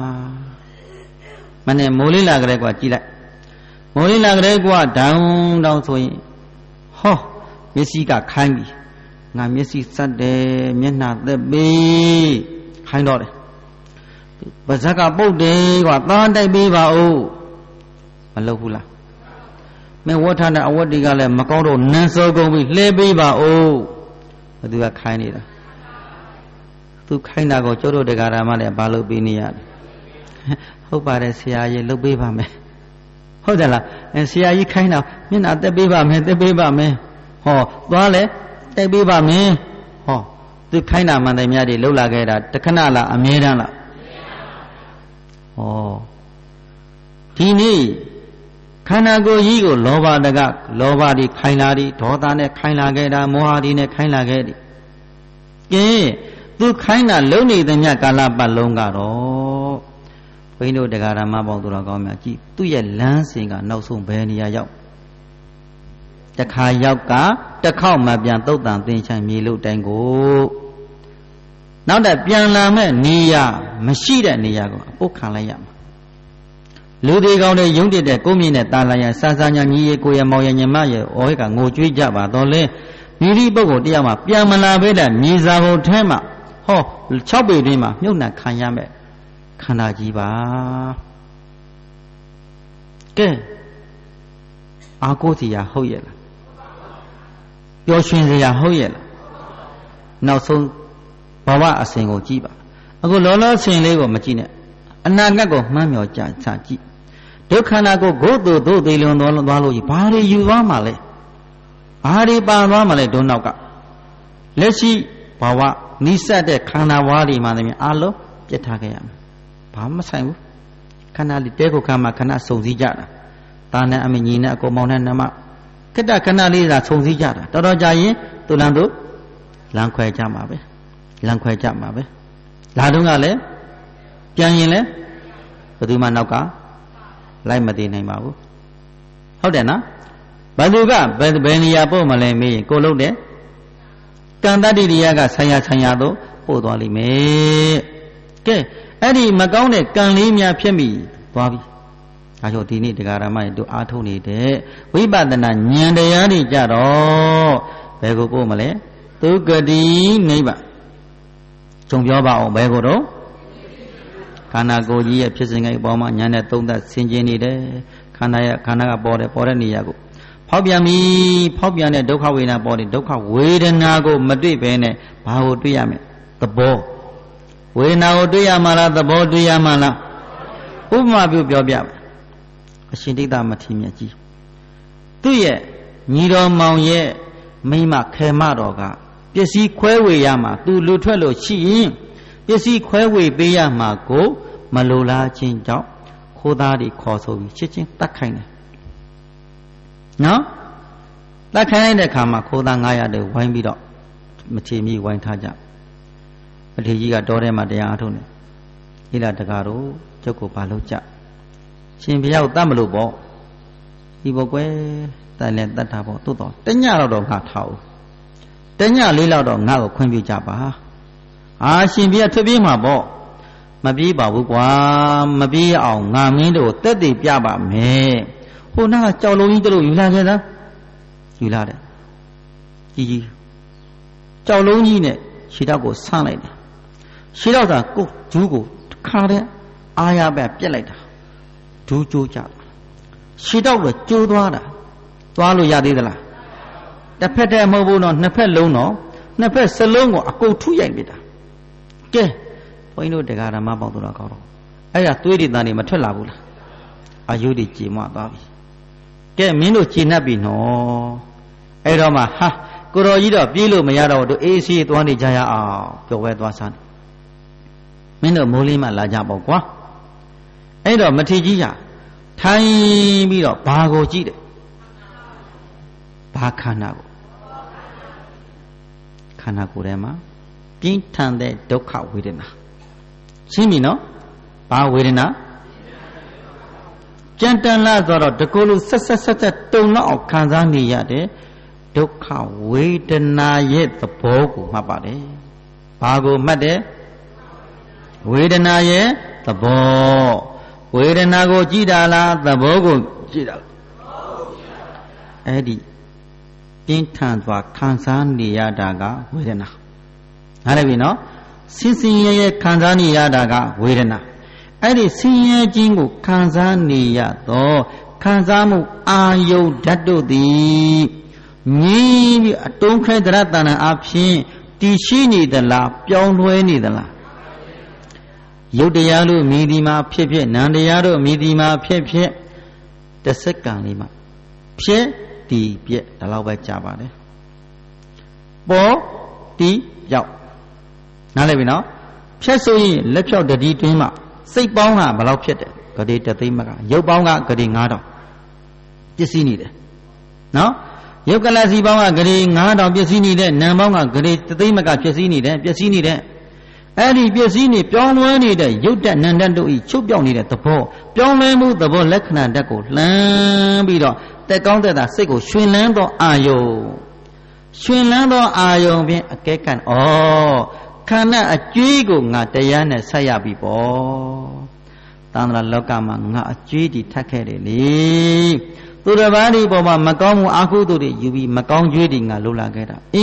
မနဲ့မိုးလေးလာကြတဲ့ကွာကြည်လိုက်မိုးလေးလာကြတဲ့ကွာဒေါင်းဆိုရင်မျက်စိကခိုင်းပြီငါမျက်စိစက်တယ်မျက်နှာသက်ပေးခိုင်းတော့တယ်ပါဇက်ကပုတ်တယ်ကွာသားတိုက်ပေးပါဦးမလုပ်ဘူးလားမဲဝတ်ထားတဲ့အဝတ်တွေကလည်းမကောင်းတော့နန်းစောကုန်ပြီလှဲပေးပါဦးဘသူကခိုင်းနေတာသူခိုင်းတာကိုကျိုးတို့တရားဓမ္မလည်းဘာလုပ်ပေးနေရလဲဟုတ်ပါတယ်ဆရာကြီးလုပ်ပေးပါမယ်ဟုတ်တယ်လားဆရာကြီးခိုင်းတာမျက်နှာသက်ပေးပါမယ်သွားလဲတိုက်ပေးပါမယ်သူခိုင်းတာမှန်တယ်များတွေလှုပ်လာခဲ့တာတခဏလားအမြဲတမ်းလားဒီနေ့ခန္ဓာကိုယ်ကြီးကိုလောဘတွေခိုင်းလာသည်ဒေါသနဲ့ခိုင်းလာခဲ့တာမောဟတွေနဲ့ခိုင်းလာခဲ့သည်ကဲသူခိုင်းတာလုံးနေသမျှကာလပတ်လုံးကတော့ဘုန်းကြီးတို့တရားဓမ္မပေါင်းသူတော်ကောင်းများကြည့်သူ့ရဲ့လမ်းစဉ်ကနောက်ဆုံးဘယ်နေရာရောက်တခါရောက်ကတစ်ခေါက်မှပြန်သုတ်တန်သင်္ချိုင်မြေလို့တိုင်ကိုနောက်တဲ့ပြန်လာမဲ့နေရာမရှိတဲ့နေရာကိုအပုတ်ခံလိုက်ရမှာလူတွေကောင်းတဲ့ယုံတည်တဲ့ကိုမြင့်တဲ့တာလာရဆာဆာညာညီရေကိုရမောင်ရညီမရေဩဟဲ့ကငိုကြွေးကြပါတော့လဲမိဒီပုဂ္ဂိုလ်တရားမှာပြန်မလာဘဲတဲ့မြေစာဘုံထဲမှာ 6ပေတွင်မှာမြုပ်နှံခံရမယ်ခန္ဓာကြီးပါကဲအာကိုစီရာဟုတ်ရဲ့လားပျော်ရွှင်စရာဟုတ်ရဲ့လားနောက်ဆုံးဘဝအစဉ်ကိုကြည့်ပါအခုလောလောဆင်လေးကိုမကြည့်နဲ့အနာဂတ်ကိုမှန်းမျှော်ကြကြည့်ဒုက္ခနာကိုဂုတ်တို့သို့သေးလွန်သွားလို့ဘာတွေယူသွားမှာလဲဘာတွေပါသွားမှာလဲဒုနောက်ကလက်ရှိဘဝနိစ္စတဲ့ခန္ဓာဝါးတွေမှလည်းအလုံးပြတ်ထားခဲ့ရမယ်ဘာမှမဆိုင်ဘူးခန္ဓာလေးတဲကိုခန္ဓာခဏစုံစည်းကြတာတာနဲ့အမညီနဲ့အကုန်မောင်နဲ့နမခတ္တခဏလေးသာစုံစည်းကြတာတော်တော်ကြာရင်သူလန်တို့လမ်းခွဲကြမှာပဲလာတော့ကလည်းပြန်ရင်လည်းဘယ်သူမှနောက်ကလိုက်မသေးနိုင်ပါဘူးဟုတ်တယ်နော်ဘယ်သူကဘယ်နေရာပို့မလဲမေးရင်ကိုလုံးတဲ့ကံတတ္တိရိယကဆံရတော့ပို့သွားလိမ့်မယ်ကဲအဲ့ဒီမကောင်းတဲ့ကံလေးများဖြစ်မိသွားပြီဒါကြောင့်ဒီနေ့တရားဓမ္မတွေတို့အားထုတ်နေတဲ့ဝိပဿနာဉာဏ်တရားတွေကြတော့ဘယ်ကိုပို့မလဲသုဂတိနိဗ္ဗာန်ကြုံပြောပါအောင်ဘယ်ကိုတော့ခန္ဓာကိုယ်ကြီးရဲ့ဖြစ်စဉ်ကိအပေါ်မှာဉာဏ်နဲ့သုံးသပ်ဆင်ခြင်နေတယ်ခန္ဓာကပေါ်တဲ့နေရာကိုဖောက်ပြန်တဲ့ဒုက္ခဝေဒနာပေါ်တဲ့ဒုက္ခဝေဒနာကိုမတွေ့ဘဲနဲ့ဘာကိုတွေ့ရမလဲသဘောဝေဒနာကိုတွေ့ရမှာလားသဘောတွေ့ရမှာလားဥပမာပြုပြောပြအရှင်တိတ္တမထေရမြတ်ကြီးသူ့ရဲ့ညီတော်မောင်ရဲ့မိမခေမတော်ကပစ္စည်းခွဲဝေရမှာသူလူထွက်လို့ရှိရင်ပစ္စည်းခွဲဝေပေးရမှာကိုမလိုလားခြင်းကြောင့်ခိုးသားတွေခေါ်ဆိုပြီးချစ်ချင်းတတ်ခိုင်းတယ်နော်တတ်ခိုင်းတဲ့အခါမှာခိုးသား900တွေဝိုင်းပြီးတော့မထေမြီဝိုင်းထားကြမထေကြီးကတောထဲမှာတရားအားထုတ်နေဣလာတကားတို့ကျုပ်ကိုဘာလို့ကြရှင်ဘုရားကိုတတ်မလို့ပေါ့ဒီဘောကွယ်တန်လဲတတ်တာပေါ့သို့တော်တညတော့ငါထားဦးတညလေးလောက်တော့ငါ့ကိုခွင့်ပြုကြပါရှင်ဘုရားထွက်ပြေးမှာပေါ့မပြေးပါဘူးကွာမပြေးအောင်ငါမင်းတို့တက်တည်ပြပါမယ်ဟိုနားကကြောက်လုံးကြီးတို့ယူလာခဲ့လားယူလာတယ်ကြီးကြောက်လုံးကြီးနဲ့ခြေထောက်ကိုဆန့်လိုက်တယ်ခြေထောက်ကကိုဂျူးကိုခါတဲ့အာရပဲပြက်လိုက်တာဒူးကျိုးကြခြေထောက်ကကျိုးသွားတာသွားလို့ရသေးသလားတစ်ဖက်တည်းမဟုတ်ဘူးနော်နှစ်ဖက်လုံးတော့နှစ်ဖက်စလုံးကိုအကုန်ထုရိုက်ပြတာကဲဘုန်းကြီးတို့တရားဓမ္မပေါင်းတော်ကောင်းတော့အဲ့ဒါသွေးတွေတန်တွေမထွက်လာဘူးလားအာယုတွေကြေမွသွားပြီကဲမင်းတို့ကြေနှပ်ပြီနော်အဲ့တော့မှကိုတော်ကြီးတော့ပြေးလို့မရတော့တို့အေးစီသွားနေကြရအောင်ပြောဝဲသွားစမ်းမင်းတို့မိုးလေးမှလာကြပေါ့ကွာအဲ့တော့မထေကြီးကထိုင်ပြီးတော့ဘာကိုကြည့်တယ်ဘာခန္ဓာကိုထဲမှာပြင်းထန်တဲ့ဒုက္ခဝေဒနာရှင်းပြီနော်ဘာဝေဒနာကြံတန်လာဆိုတော့တကူလူဆက်တုံလောက်အောင်ခံစားနေရတဲ့ဒုက္ခဝေဒနာရဲ့သဘောကိုမှတ်ပါတယ်ဘာကိုမှတ်တယ်ဝေဒနာရဲ့သဘောဝေဒနာကိုကြည့်တာလားသဘောကိုကြည့်တာလားအဲ့ဒီပြင်းထန်စွာခံစားနေရတာကဝေဒနာနားလည်ပြီနော်ဆင်းဆင်းရဲရဲခံစားနေရတာကဝေဒနာအဲ့ဒီဆင်းရဲခြင်းကိုခံစားနေရတော့ခံစားမှုအာယုဓာတ်တို့သည်ငြိမ်းပြီးအတုံးခဲတရတဏ္ဍအဖြစ်တည်ရှိနေသလားပြောင်းလဲနေသလားယုတ်တရားတို့မြည်ဒီမှာဖြစ်ဖြစ်နံတရားတို့မြည်ဒီမှာဖြစ်ဖြစ်တစ်စက္ကန့်လေးမှာဖြစ်တည်ပြက်ဒါတော့ပဲကြာပါတယ်ပေါ်တည်ပြောက်နားလည်ပြီနော်ဖြတ်ဆိုရင်လက်ဖြောက်တတိတွင်းမှာစိတ်ပေါင်းကဘယ်လောက်ဖြစ်တယ်ဂတိတသိမကရုပ်ပေါင်းကဂတိ9000ပစ္စည်းနေတယ်နော်ရုပ်ကလစီပေါင်းကဂတိ9000ပစ္စည်းနေတဲ့နာမ်ပေါင်းကဂတိတသိမကပစ္စည်းနေတယ်ပစ္စည်းနေတဲ့အဲ့ဒီပစ္စည်းနေပြောင်းလဲနေတဲ့ရုပ်တနန္တတို့ဤချုပ်ပြောင်းနေတဲ့သဘောပြောင်းလဲမှုသဘောလက္ခဏာဓာတ်ကိုလှမ်းပြီးတော့တက်ကောင်းတက်တာစိတ်ကိုရွှင်လန်းသောအာယုံဖြင့်အကဲကန့်ခန္ဓာအကျွေးကိုငါတရားနဲ့ဆက်ရပြီပေါ့တန်ត្រာလောကမှာငါအကျွေးတည်ထပ်ခဲ့တယ်လေသူတစ်ပါးဒီပေါ်မှာမကောင်းမှုအကုသိုလ်တွေယူပြီးမကောင်းကျွေးတွေငါလှုပ်လာခဲ့တာ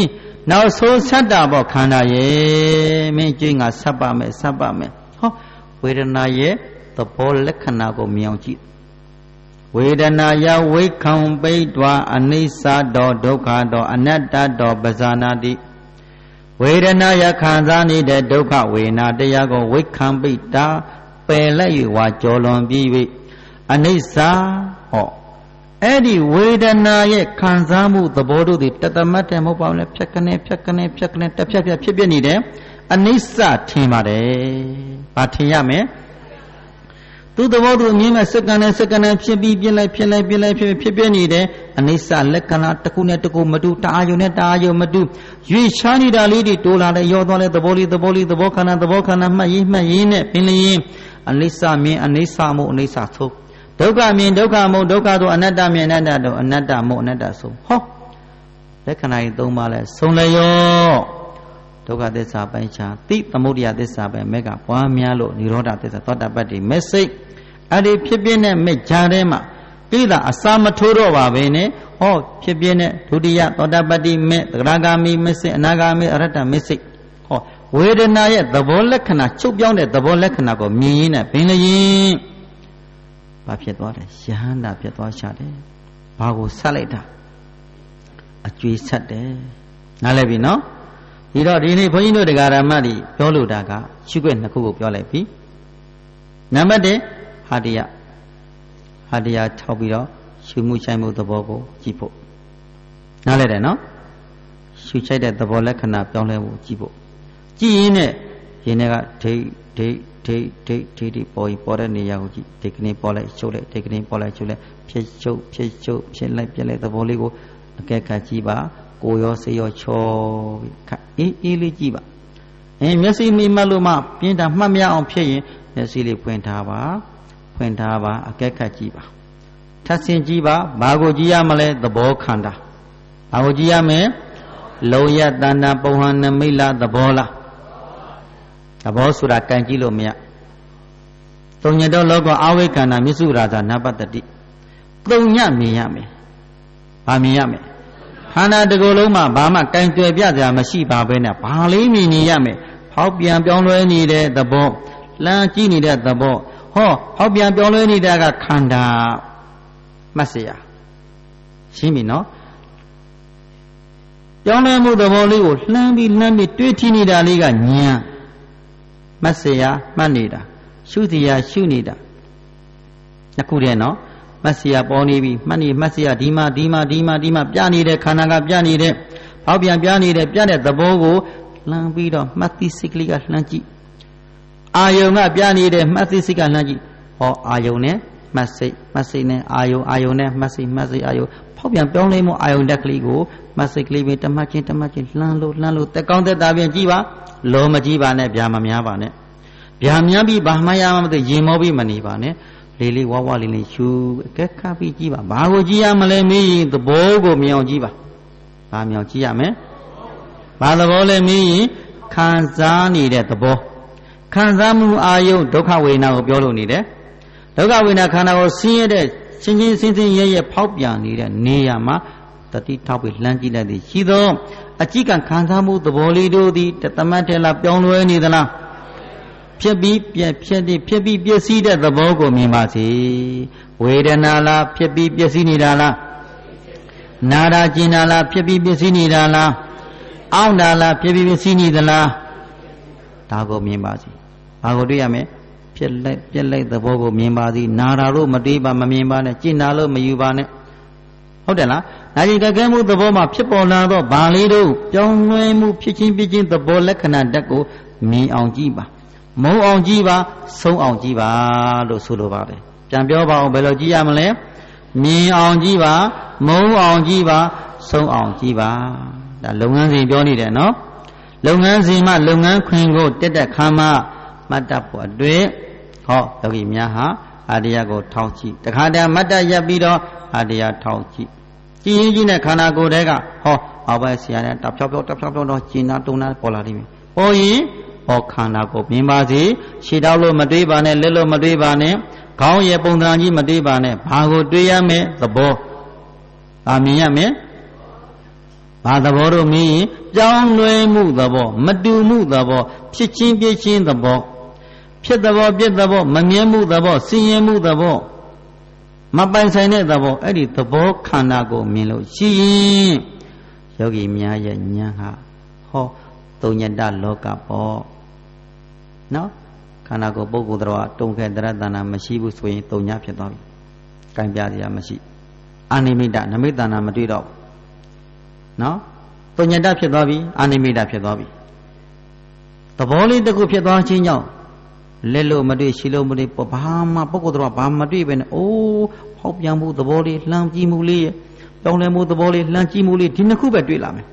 နောက်ဆုံးဆတ်တာပေါ့ခန္ဓာရဲ့မင်းကြွေးငါဆက်ပါမယ်ဆက်ပါမယ်ဟောဝေဒနာရဲ့သဘောလက္ခဏာကိုမြင်အောင်ကြည့်ဝေဒနာယဝိခံပိဋ္ဌာအနိစ္စတောဒုက္ခတောအနတ္တတောပဇာနာတိဝေဒနာယခံစားနေတဲ့ဒုက္ခဝေဒနာတရားကိုဝိခံပိဋ္ဌာပယ်လိုက်၍ဝါကြော်လွန်ပြီး၍အနိစ္စဟောအဲ့ဒီဝေဒနာရဲ့ခံစားမှုသဘောတို့သည်တသမတ်တယ်မဟုတ်ပါဘူးလေဖြတ်ကနေတစ်ဖြတ်ဖြတ်ဖြစ်ပြနေတယ်အနိစ္စထင်ပါတယ်။ဘာထင်ရမလဲသူသဘောသူအမြင်မဲ့စက္ကန့်နဲ့ဖြစ်ပြီးပြလိုက်ဖြစ်ပြနေတယ်အနိစ္စလက္ခဏာတစ်ခုနဲ့တစ်ခုမတူတအာယုနဲ့တအာယုမတူရွေရှားနေတာလေးတွေတိုးလာတယ်ရောသွားလဲသဘောခန္ဓာမှတ်ရင်းနဲ့ပင်လျင်အနိစ္စမြင်အနိစ္စမှုအနိစ္စဆုံးဒုက္ခမြင်ဒုက္ခမှုဒုက္ခဆိုအနတ္တမြင်အနတ္တတော့အနတ္တမှုအနတ္တဆုံးဟောလက္ခဏာကြီး၃ပါးလဲဆုံးလျောဒုက္ခသစ္စာပိုင်းခြားတိသမုဒယသစ္စာပိုင်းမဲ့ကပွားများလို့និရောဓသစ္စာသောတာပတ္တိမဲ့စိတ်အဲ့ဒီဖြစ်ပြတဲ့မဲ့ခြားထဲမှာကိလေသာအစာမထိုးတော့ပါပဲနဲ့ဟောဖြစ်ပြတဲ့ဒုတိယသောတာပတ္တိမဲ့သဂရဂာမိမဲ့စိတ်အနာဂါမိအရတ္တမဲ့စိတ်ဟောဝေဒနာရဲ့သဘောလက္ခဏာချုပ်ပြောင်းတဲ့သဘောလက္ခဏာကိုမြင်ရင်းနဲ့ပင်လျင်ဘာဖြစ်သွားတယ်ယဟန္တာဖြစ်သွားချတယ်ဘာကိုဆက်လိုက်တာအကျွေးဆက်တယ်နားလည်ပြီနော်ဒီတော့ဒီနေ့ဘုန်းကြီးတို့တရားဓမ္မတွေပြောလို့တာကရှုခွင့်နှစ်ခုကိုပြောလိုက်ပြီနံပါတ်1ဟာတရားထောက်ပြီးတော့ရှုမှုချိုင်မှုသဘောကိုကြည့်ဖို့နားလည်တယ်နော်ရှုချိုက်တဲ့သဘောလက္ခဏာပြောင်းလဲဖို့ကြည့်ဖို့ကြည့်ရင်းနဲ့ရင်းနဲ့ကဒိတ်ပေါ်တဲ့နေရာကိုကြည့်ဒိတ်ကနေပေါ်လိုက်ချုပ်လိုက်ဒိတ်ကနေပေါ်လိုက်ချုပ်လိုက်ဖြစ်ဖြစ်လိုက်ပြလိုက်သဘောလေးကိုအကဲခတ်ကြည့်ပါကိုရောစေရောချောပြီးခတ်အေးလေးကြည့်ပါမျက်စိမိမှတ်လို့မှပြင်းတာမှတ်မရအောင်ဖြစ်ရင်မျက်စိလေးဖွင့်ထားပါအကဲခတ်ကြည့်ပါထပ်ဆင်ကြည့်ပါဘာကိုကြည့်ရမလဲသဘောခန္ဓာဘာကိုကြည့်ရမလဲလုံရတဏ္ဍပုံဟနမိတ်လားသဘောလားသဘောဆိုတာကန်ကြည့်လို့မရသုံးညတော့လောကအဝိကန္နာမြစ္စုရာဇာနပတ္တိသုံးညမြင်ရမယ်ဘာမြင်ရမယ်ခန္ဓာတစ်ခုလုံးမှာဘာမှကန်ကြွယ်ပြကြမရှိပါဘဲနဲ့ဘာလေးမြင်နေရမယ်ဖောက်ပြန်ပြောင်းလဲနေတဲ့သဘောလှမ်းကြည့်နေတဲ့သဘောဟောဖောက်ပြန်ပြောင်းလဲနေတာကခန္ဓာမှတ်เสียရှင်းပြီနော်ပြောင်းလဲမှုသဘောလေးကိုလှမ်းပြီးတွေးထီးနေတာလေးကဉာဏ်မှတ်เสียမှတ်နေတာရှုเสียရှုနေတာနှစ်ခုတည်းနော်မှတ်เสียပေါ်နေပြီမှတ်နေမှတ်เสียဒီမှာပြနေတဲ့ခန္ဓာကပြနေတဲ့ဖောက်ပြန်ပြနေတဲ့ပြတဲ့သဘောကိုလှမ်းပြီးတော့မှတ်သိစိတ်ကလေးကလှမ်းကြည့်အာယုံကပြနေတဲ့မှတ်သိစိတ်ကလှမ်းကြည့်ဟောအာယုံနဲ့မှတ်စိတ်နဲ့အာယုံနဲ့မှတ်စိတ်အာယုံဖောက်ပြန်ပြောင်းလဲမှုအာယုံတက်ကလေးကိုမှတ်စိတ်ကလေးပဲတမတ်ချင်းလှမ်းလို့တက်ကောင်းတက်တာပြန်ကြည့်ပါလောမကြည့်ပါနဲ့ဗျာမများပါနဲ့ဗျာများပြီးဘာမှရမှမသိရင်မောပြီးမနေပါနဲ့လေးဝါလေးရှုအကဲခတ်ပြီးကြည့်ပါဘာကိုကြည့်ရမလဲမေးရင်သဘောကိုမြင်အောင်ကြည့်ပါဘာမြင်အောင်ကြည့်ရမယ်ဘာသဘောလဲမေးရင်ခံစားနေတဲ့သဘောခံစားမှုအာယုဒုက္ခဝေဒနာကိုပြောလို့နေတယ်ဒုက္ခဝေဒနာခန္ဓာကိုဆင်းရဲတဲ့ချင်းရဲဖောက်ပြန်နေတဲ့နေရာမှာတတိထောက်ပြီးလှမ်းကြည့်လိုက်သည်ရှိသောအကြည့်ကခံစားမှုသဘောလေးတို့သည်တမတ်ထဲလားပြောင်းလဲနေသလားဖြစ်ပြီးပျက်စီးတဲ့သဘောကိုမြင်ပါစေဝေဒနာလားဖြစ်ပြီးပျက်စီးနေတာလားနာတာကျင်တာလားဖြစ်ပြီးပျက်စီးနေတာလားအောင့်တာလားဖြစ်ပြီးပျက်စီးနေသလားဒါကိုမြင်ပါစေဘာကိုတွေ့ရမလဲပြက်လိုက်သဘောကိုမြင်ပါစေနာတာလို့မတွေးပါမမြင်ပါနဲ့ကျင်တာလို့မယူပါနဲ့ဟုတ်တယ်လားနာကျင်ကြက်ခဲမှုသဘောမှာဖြစ်ပေါ်လာတော့ဘာလေးတို့ပြောင်းလဲမှုဖြစ်ချင်းသဘောလက္ခဏာတက်ကိုမြင်အောင်ကြည့်ပါမုံအောင်ကြည့်ပါဆုံးအောင်ကြည့်ပါလို့ဆိုလိုပါတယ်ပြန်ပြောပါအောင်ဘယ်လိုကြည့်ရမလဲမြင်အောင်ကြည့်ပါမုံအောင်ကြည့်ပါဆုံးအောင်ကြည့်ပါဒါလုပ်ငန်းစဉ်ပြောနေတယ်နော်လုပ်ငန်းစဉ်မှာလုပ်ငန်းခွင်ကိုတက်ခါမှမတ်တပ်ဖို့အတွက်ဟောယောဂီများဟာအာတရားကိုထောက်ကြည့်တခါတည်းမတ်တပ်ရပ်ပြီးတော့အာတရားထောက်ကြည့်ကြည်ရင်ကြီးနဲ့ခန္ဓာကိုယ်တည်းကဟောအောက်ဘက်ဆရာနဲ့တဖြောက်တော့ကျင်နာတုံနာပေါ်လာလိမ့်မယ်ပေါ်ရင်ဟောခန္ဓာကိုမြင်ပါစေခြေထောက်လို့မတွေးပါနဲ့လက်လို့မတွေးပါနဲ့ခေါင်းရဲ့ပုံသဏ္ဍာန်ကြီးမတွေးပါနဲ့ဘာကိုတွေးရမလဲသဘောမြင်ရမယ်ဘာသဘောတို့မြင်ရင်ပြောင်းလဲမှုသဘောမတူမှုသဘောဖြစ်ချင်းပြည့်ချင်းသဘောဖြစ်သဘောပြည့်သဘောမမြဲမှုသဘောစင်ရင်မှုသဘောမပိုင်ဆိုင်တဲ့သဘောအဲ့ဒီသဘောခန္ဓာကိုမြင်လို့ရှိရင်ယောဂီများရဲ့ဉာဏ်ဟာဟောသုံးညတလောကပေါ့နော်ခန္ဓာကိုယ်ပုဂ္ဂိုလ်တော်တုံခဲတရတနာမရှိဘူးဆိုရင်သုံးညဖြစ်သွားပြီ။ကံပြစရာမရှိအာနိမိတနမိတနာမတွေ့တော့နော်သုံးညတဖြစ်သွားပြီအာနိမိတဖြစ်သွားပြီသဘောလေးတစ်ခုဖြစ်သွားခြင်းကြောင့်လက်လို့မတွေ့ရှိလို့မတွေ့ဘာမှပုဂ္ဂိုလ်တော်ဘာမတွေ့ပဲနဲ့အိုးဖောက်ပြန်မှုသဘောလေးလှမ်းကြည့်မှုလေးပြောင်းလဲမှုသဘောလေးလှမ်းကြည့်မှုလေးဒီနှစ်ခုပဲတွေ့လာမယ်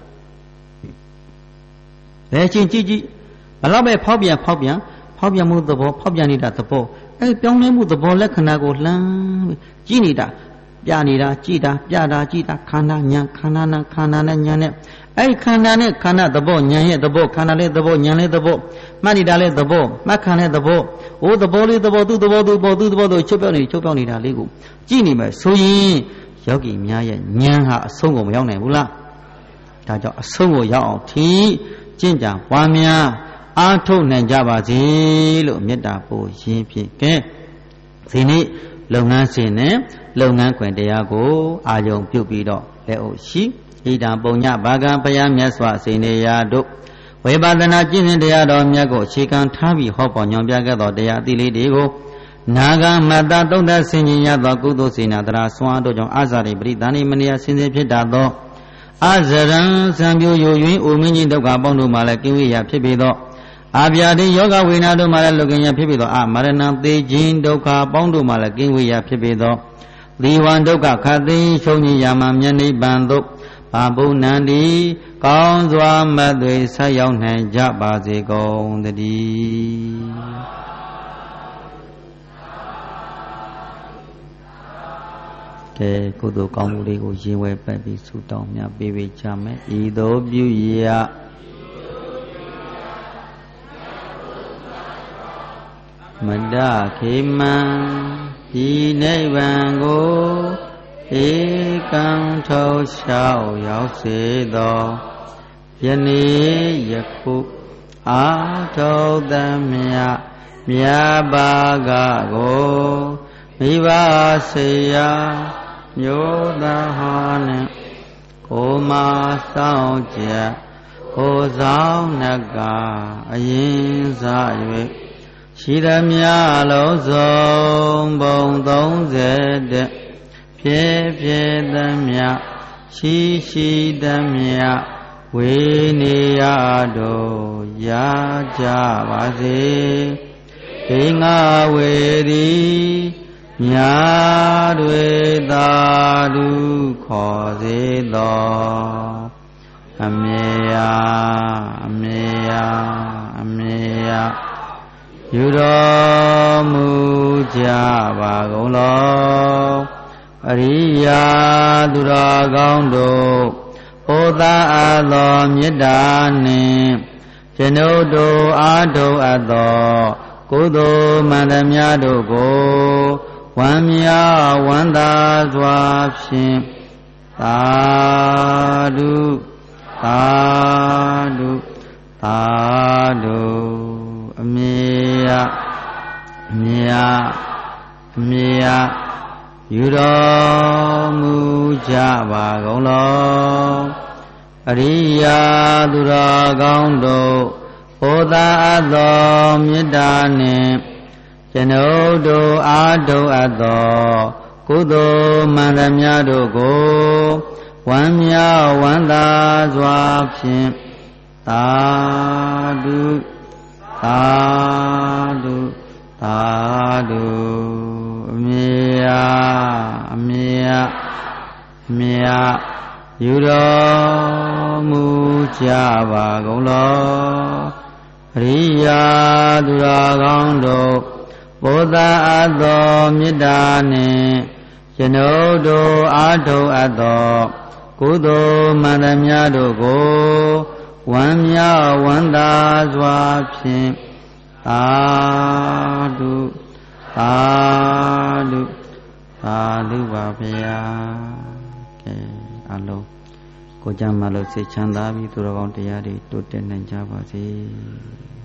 ။ဘယ်ချင်းကြည့်ဘယ်တော့ပဲဖောက်ပြန်မှုသဘောဖောက်ပြန်နေတာသဘောအဲပြောင်းလဲမှုသဘောလက္ခဏာကိုလှမ်းကြည့်နေတာပြနေတာကြည့်တာပြတာကြည့်တာခန္ဓာညာခန္ဓာနာခန္ဓာနဲ့ညာနဲ့အဲခန္ဓာနဲ့ခန္ဓာသဘောညာရဲ့သဘောခန္ဓာလေးသဘောညာလေးသဘောမှတ်နေတာလေးသဘောမှတ်ခံတဲ့သဘောအိုးသဘောလေးသဘောသူ့သဘောတို့ချုပ်ပြောင်းနေတာလေးကိုကြည့်နေမယ်ဆိုရင်ယောဂီများရဲ့ဉာဏ်ဟာအဆုံးကိုမရောက်နိုင်ဘူးလားဒါကြောင့်အဆုံးကိုရောက်အောင်ထိကျင့်ကြံပွားများအားထုတ်နိုင်ကြပါစေလို့မေတ္တာပို့ရင်းဖြင့်ကဲဒီနေ့လုပ်ငန်းစဉ်နဲ့လုပ်ငန်းခွင်တရားကိုအာယုံပြုပြီးတော့လက်အုပ်ရှိဣဒံပုံညဘာကံဘုရားမြတ်စွာစေနေရာတို့ဝေပါဒနာကျင့်စဉ်တရားတော်မြတ်ကိုအခြေခံထားပြီးဟောပေါ်ညွှန်ပြခဲ့သောတရားအသီးလေးတွေကိုနာဂမတ္တသုံးသဆင်ញင်ရသောကုသိုလ်စေနာတရာဆွမ်းတို့ကြောင့်အာဇာတိပရိသန္တိမနိယဆင်းရဲဖြစ်တတ်သောအာဇရံဇံပြိုယို၍အိုမင်းကြီးဒုက္ခပေါင်းတို့မှလည်းကိဝိယဖြစ်ပေသောအာဗျာတိယောဂဝိနာတို့မှလည်းလူကင်ရဖြစ်ပေသောအမရဏံသေခြင်းဒုက္ခပေါင်းတို့မှလည်းကိဝိယဖြစ်ပေသောသီဝံဒုက္ခခသိချုပ်ညရာမမြတ်နိဗ္ဗာန်သို့ဘာဘုဏ္ဏတိကောင်းစွာမတ်သွေဆက်ရောက်နိုင်ကြပါစေကုန်သတည်းကဲကုသိုလ်ကောင်းမှုလေးကိုရင်ဝယ်ပတ်ပြီးဆုတောင်းမြတ်ပေးကြမယ်ဤသို့ပြုရမတ္တခေမံဒီနိဗ္ဗာန်ကိုဧကံထောလျှောက်ရောက်စေသောယနေ့ယခုအာထောသမြမြတ်ဘာကကိုမိဘဆေယမျိုးသားဟာနှင့်ကိုမဆောင်ချက်ကိုဆောင်နကအရင်စား၍ရှိသမျှလုံးစုံဘုံ30ဖြစ်ဖြစ်သမျှရှိသမျှဝေနေရတို့ရကြပါစေဒေငါဝေသည်မြာတွေသာဓုခေါ်စေသောအမေယယူတော်မူကြပါကုန်လောအရိယာသူတော်ကောင်းတို့ဩသာအပ်သောမေတ္တာနှင့်ကျွန်ုပ်တို့အားထုတ်အပ်သောကုသိုလ်မှန်သမျှတို့ကိုဝမ်းမြောက်ဝမ်းသာစွာဖြင့်သာဓုအမေယယူတော်မူကြပါကုန်လောအရိယာသူတော်ကောင်းတို့ဩသာအပ်သောမေတ္တာနှင့်ကျွန်ုပ်တို့အားထုတ်အပ်သောကုသိုလ်မှန်သမျှတို့ကိုဝမ်းမြောက်ဝမ်းသာစွာဖြင့်သာဓုအမေယယူတော်မူကြပါကုန်လောအရိယာသူတော်ကောင်းတို့ဘုရားအပ်သောမေတ္တာနှင့်ကျွန်ုပ်တို့အားထုတ်အပ်သောကုသိုလ်မှန်သမျှတို့ကိုဝမ်းမြောက်ဝမ်းသာစွာဖြင့်သာဓုပါဗျာကဲအလုံးကိုကြမှာလို့စိတ်ချမ်းသာပြီးသူတော်ကောင်းတရားတွေတိုးတက်နိုင်ကြပါစေ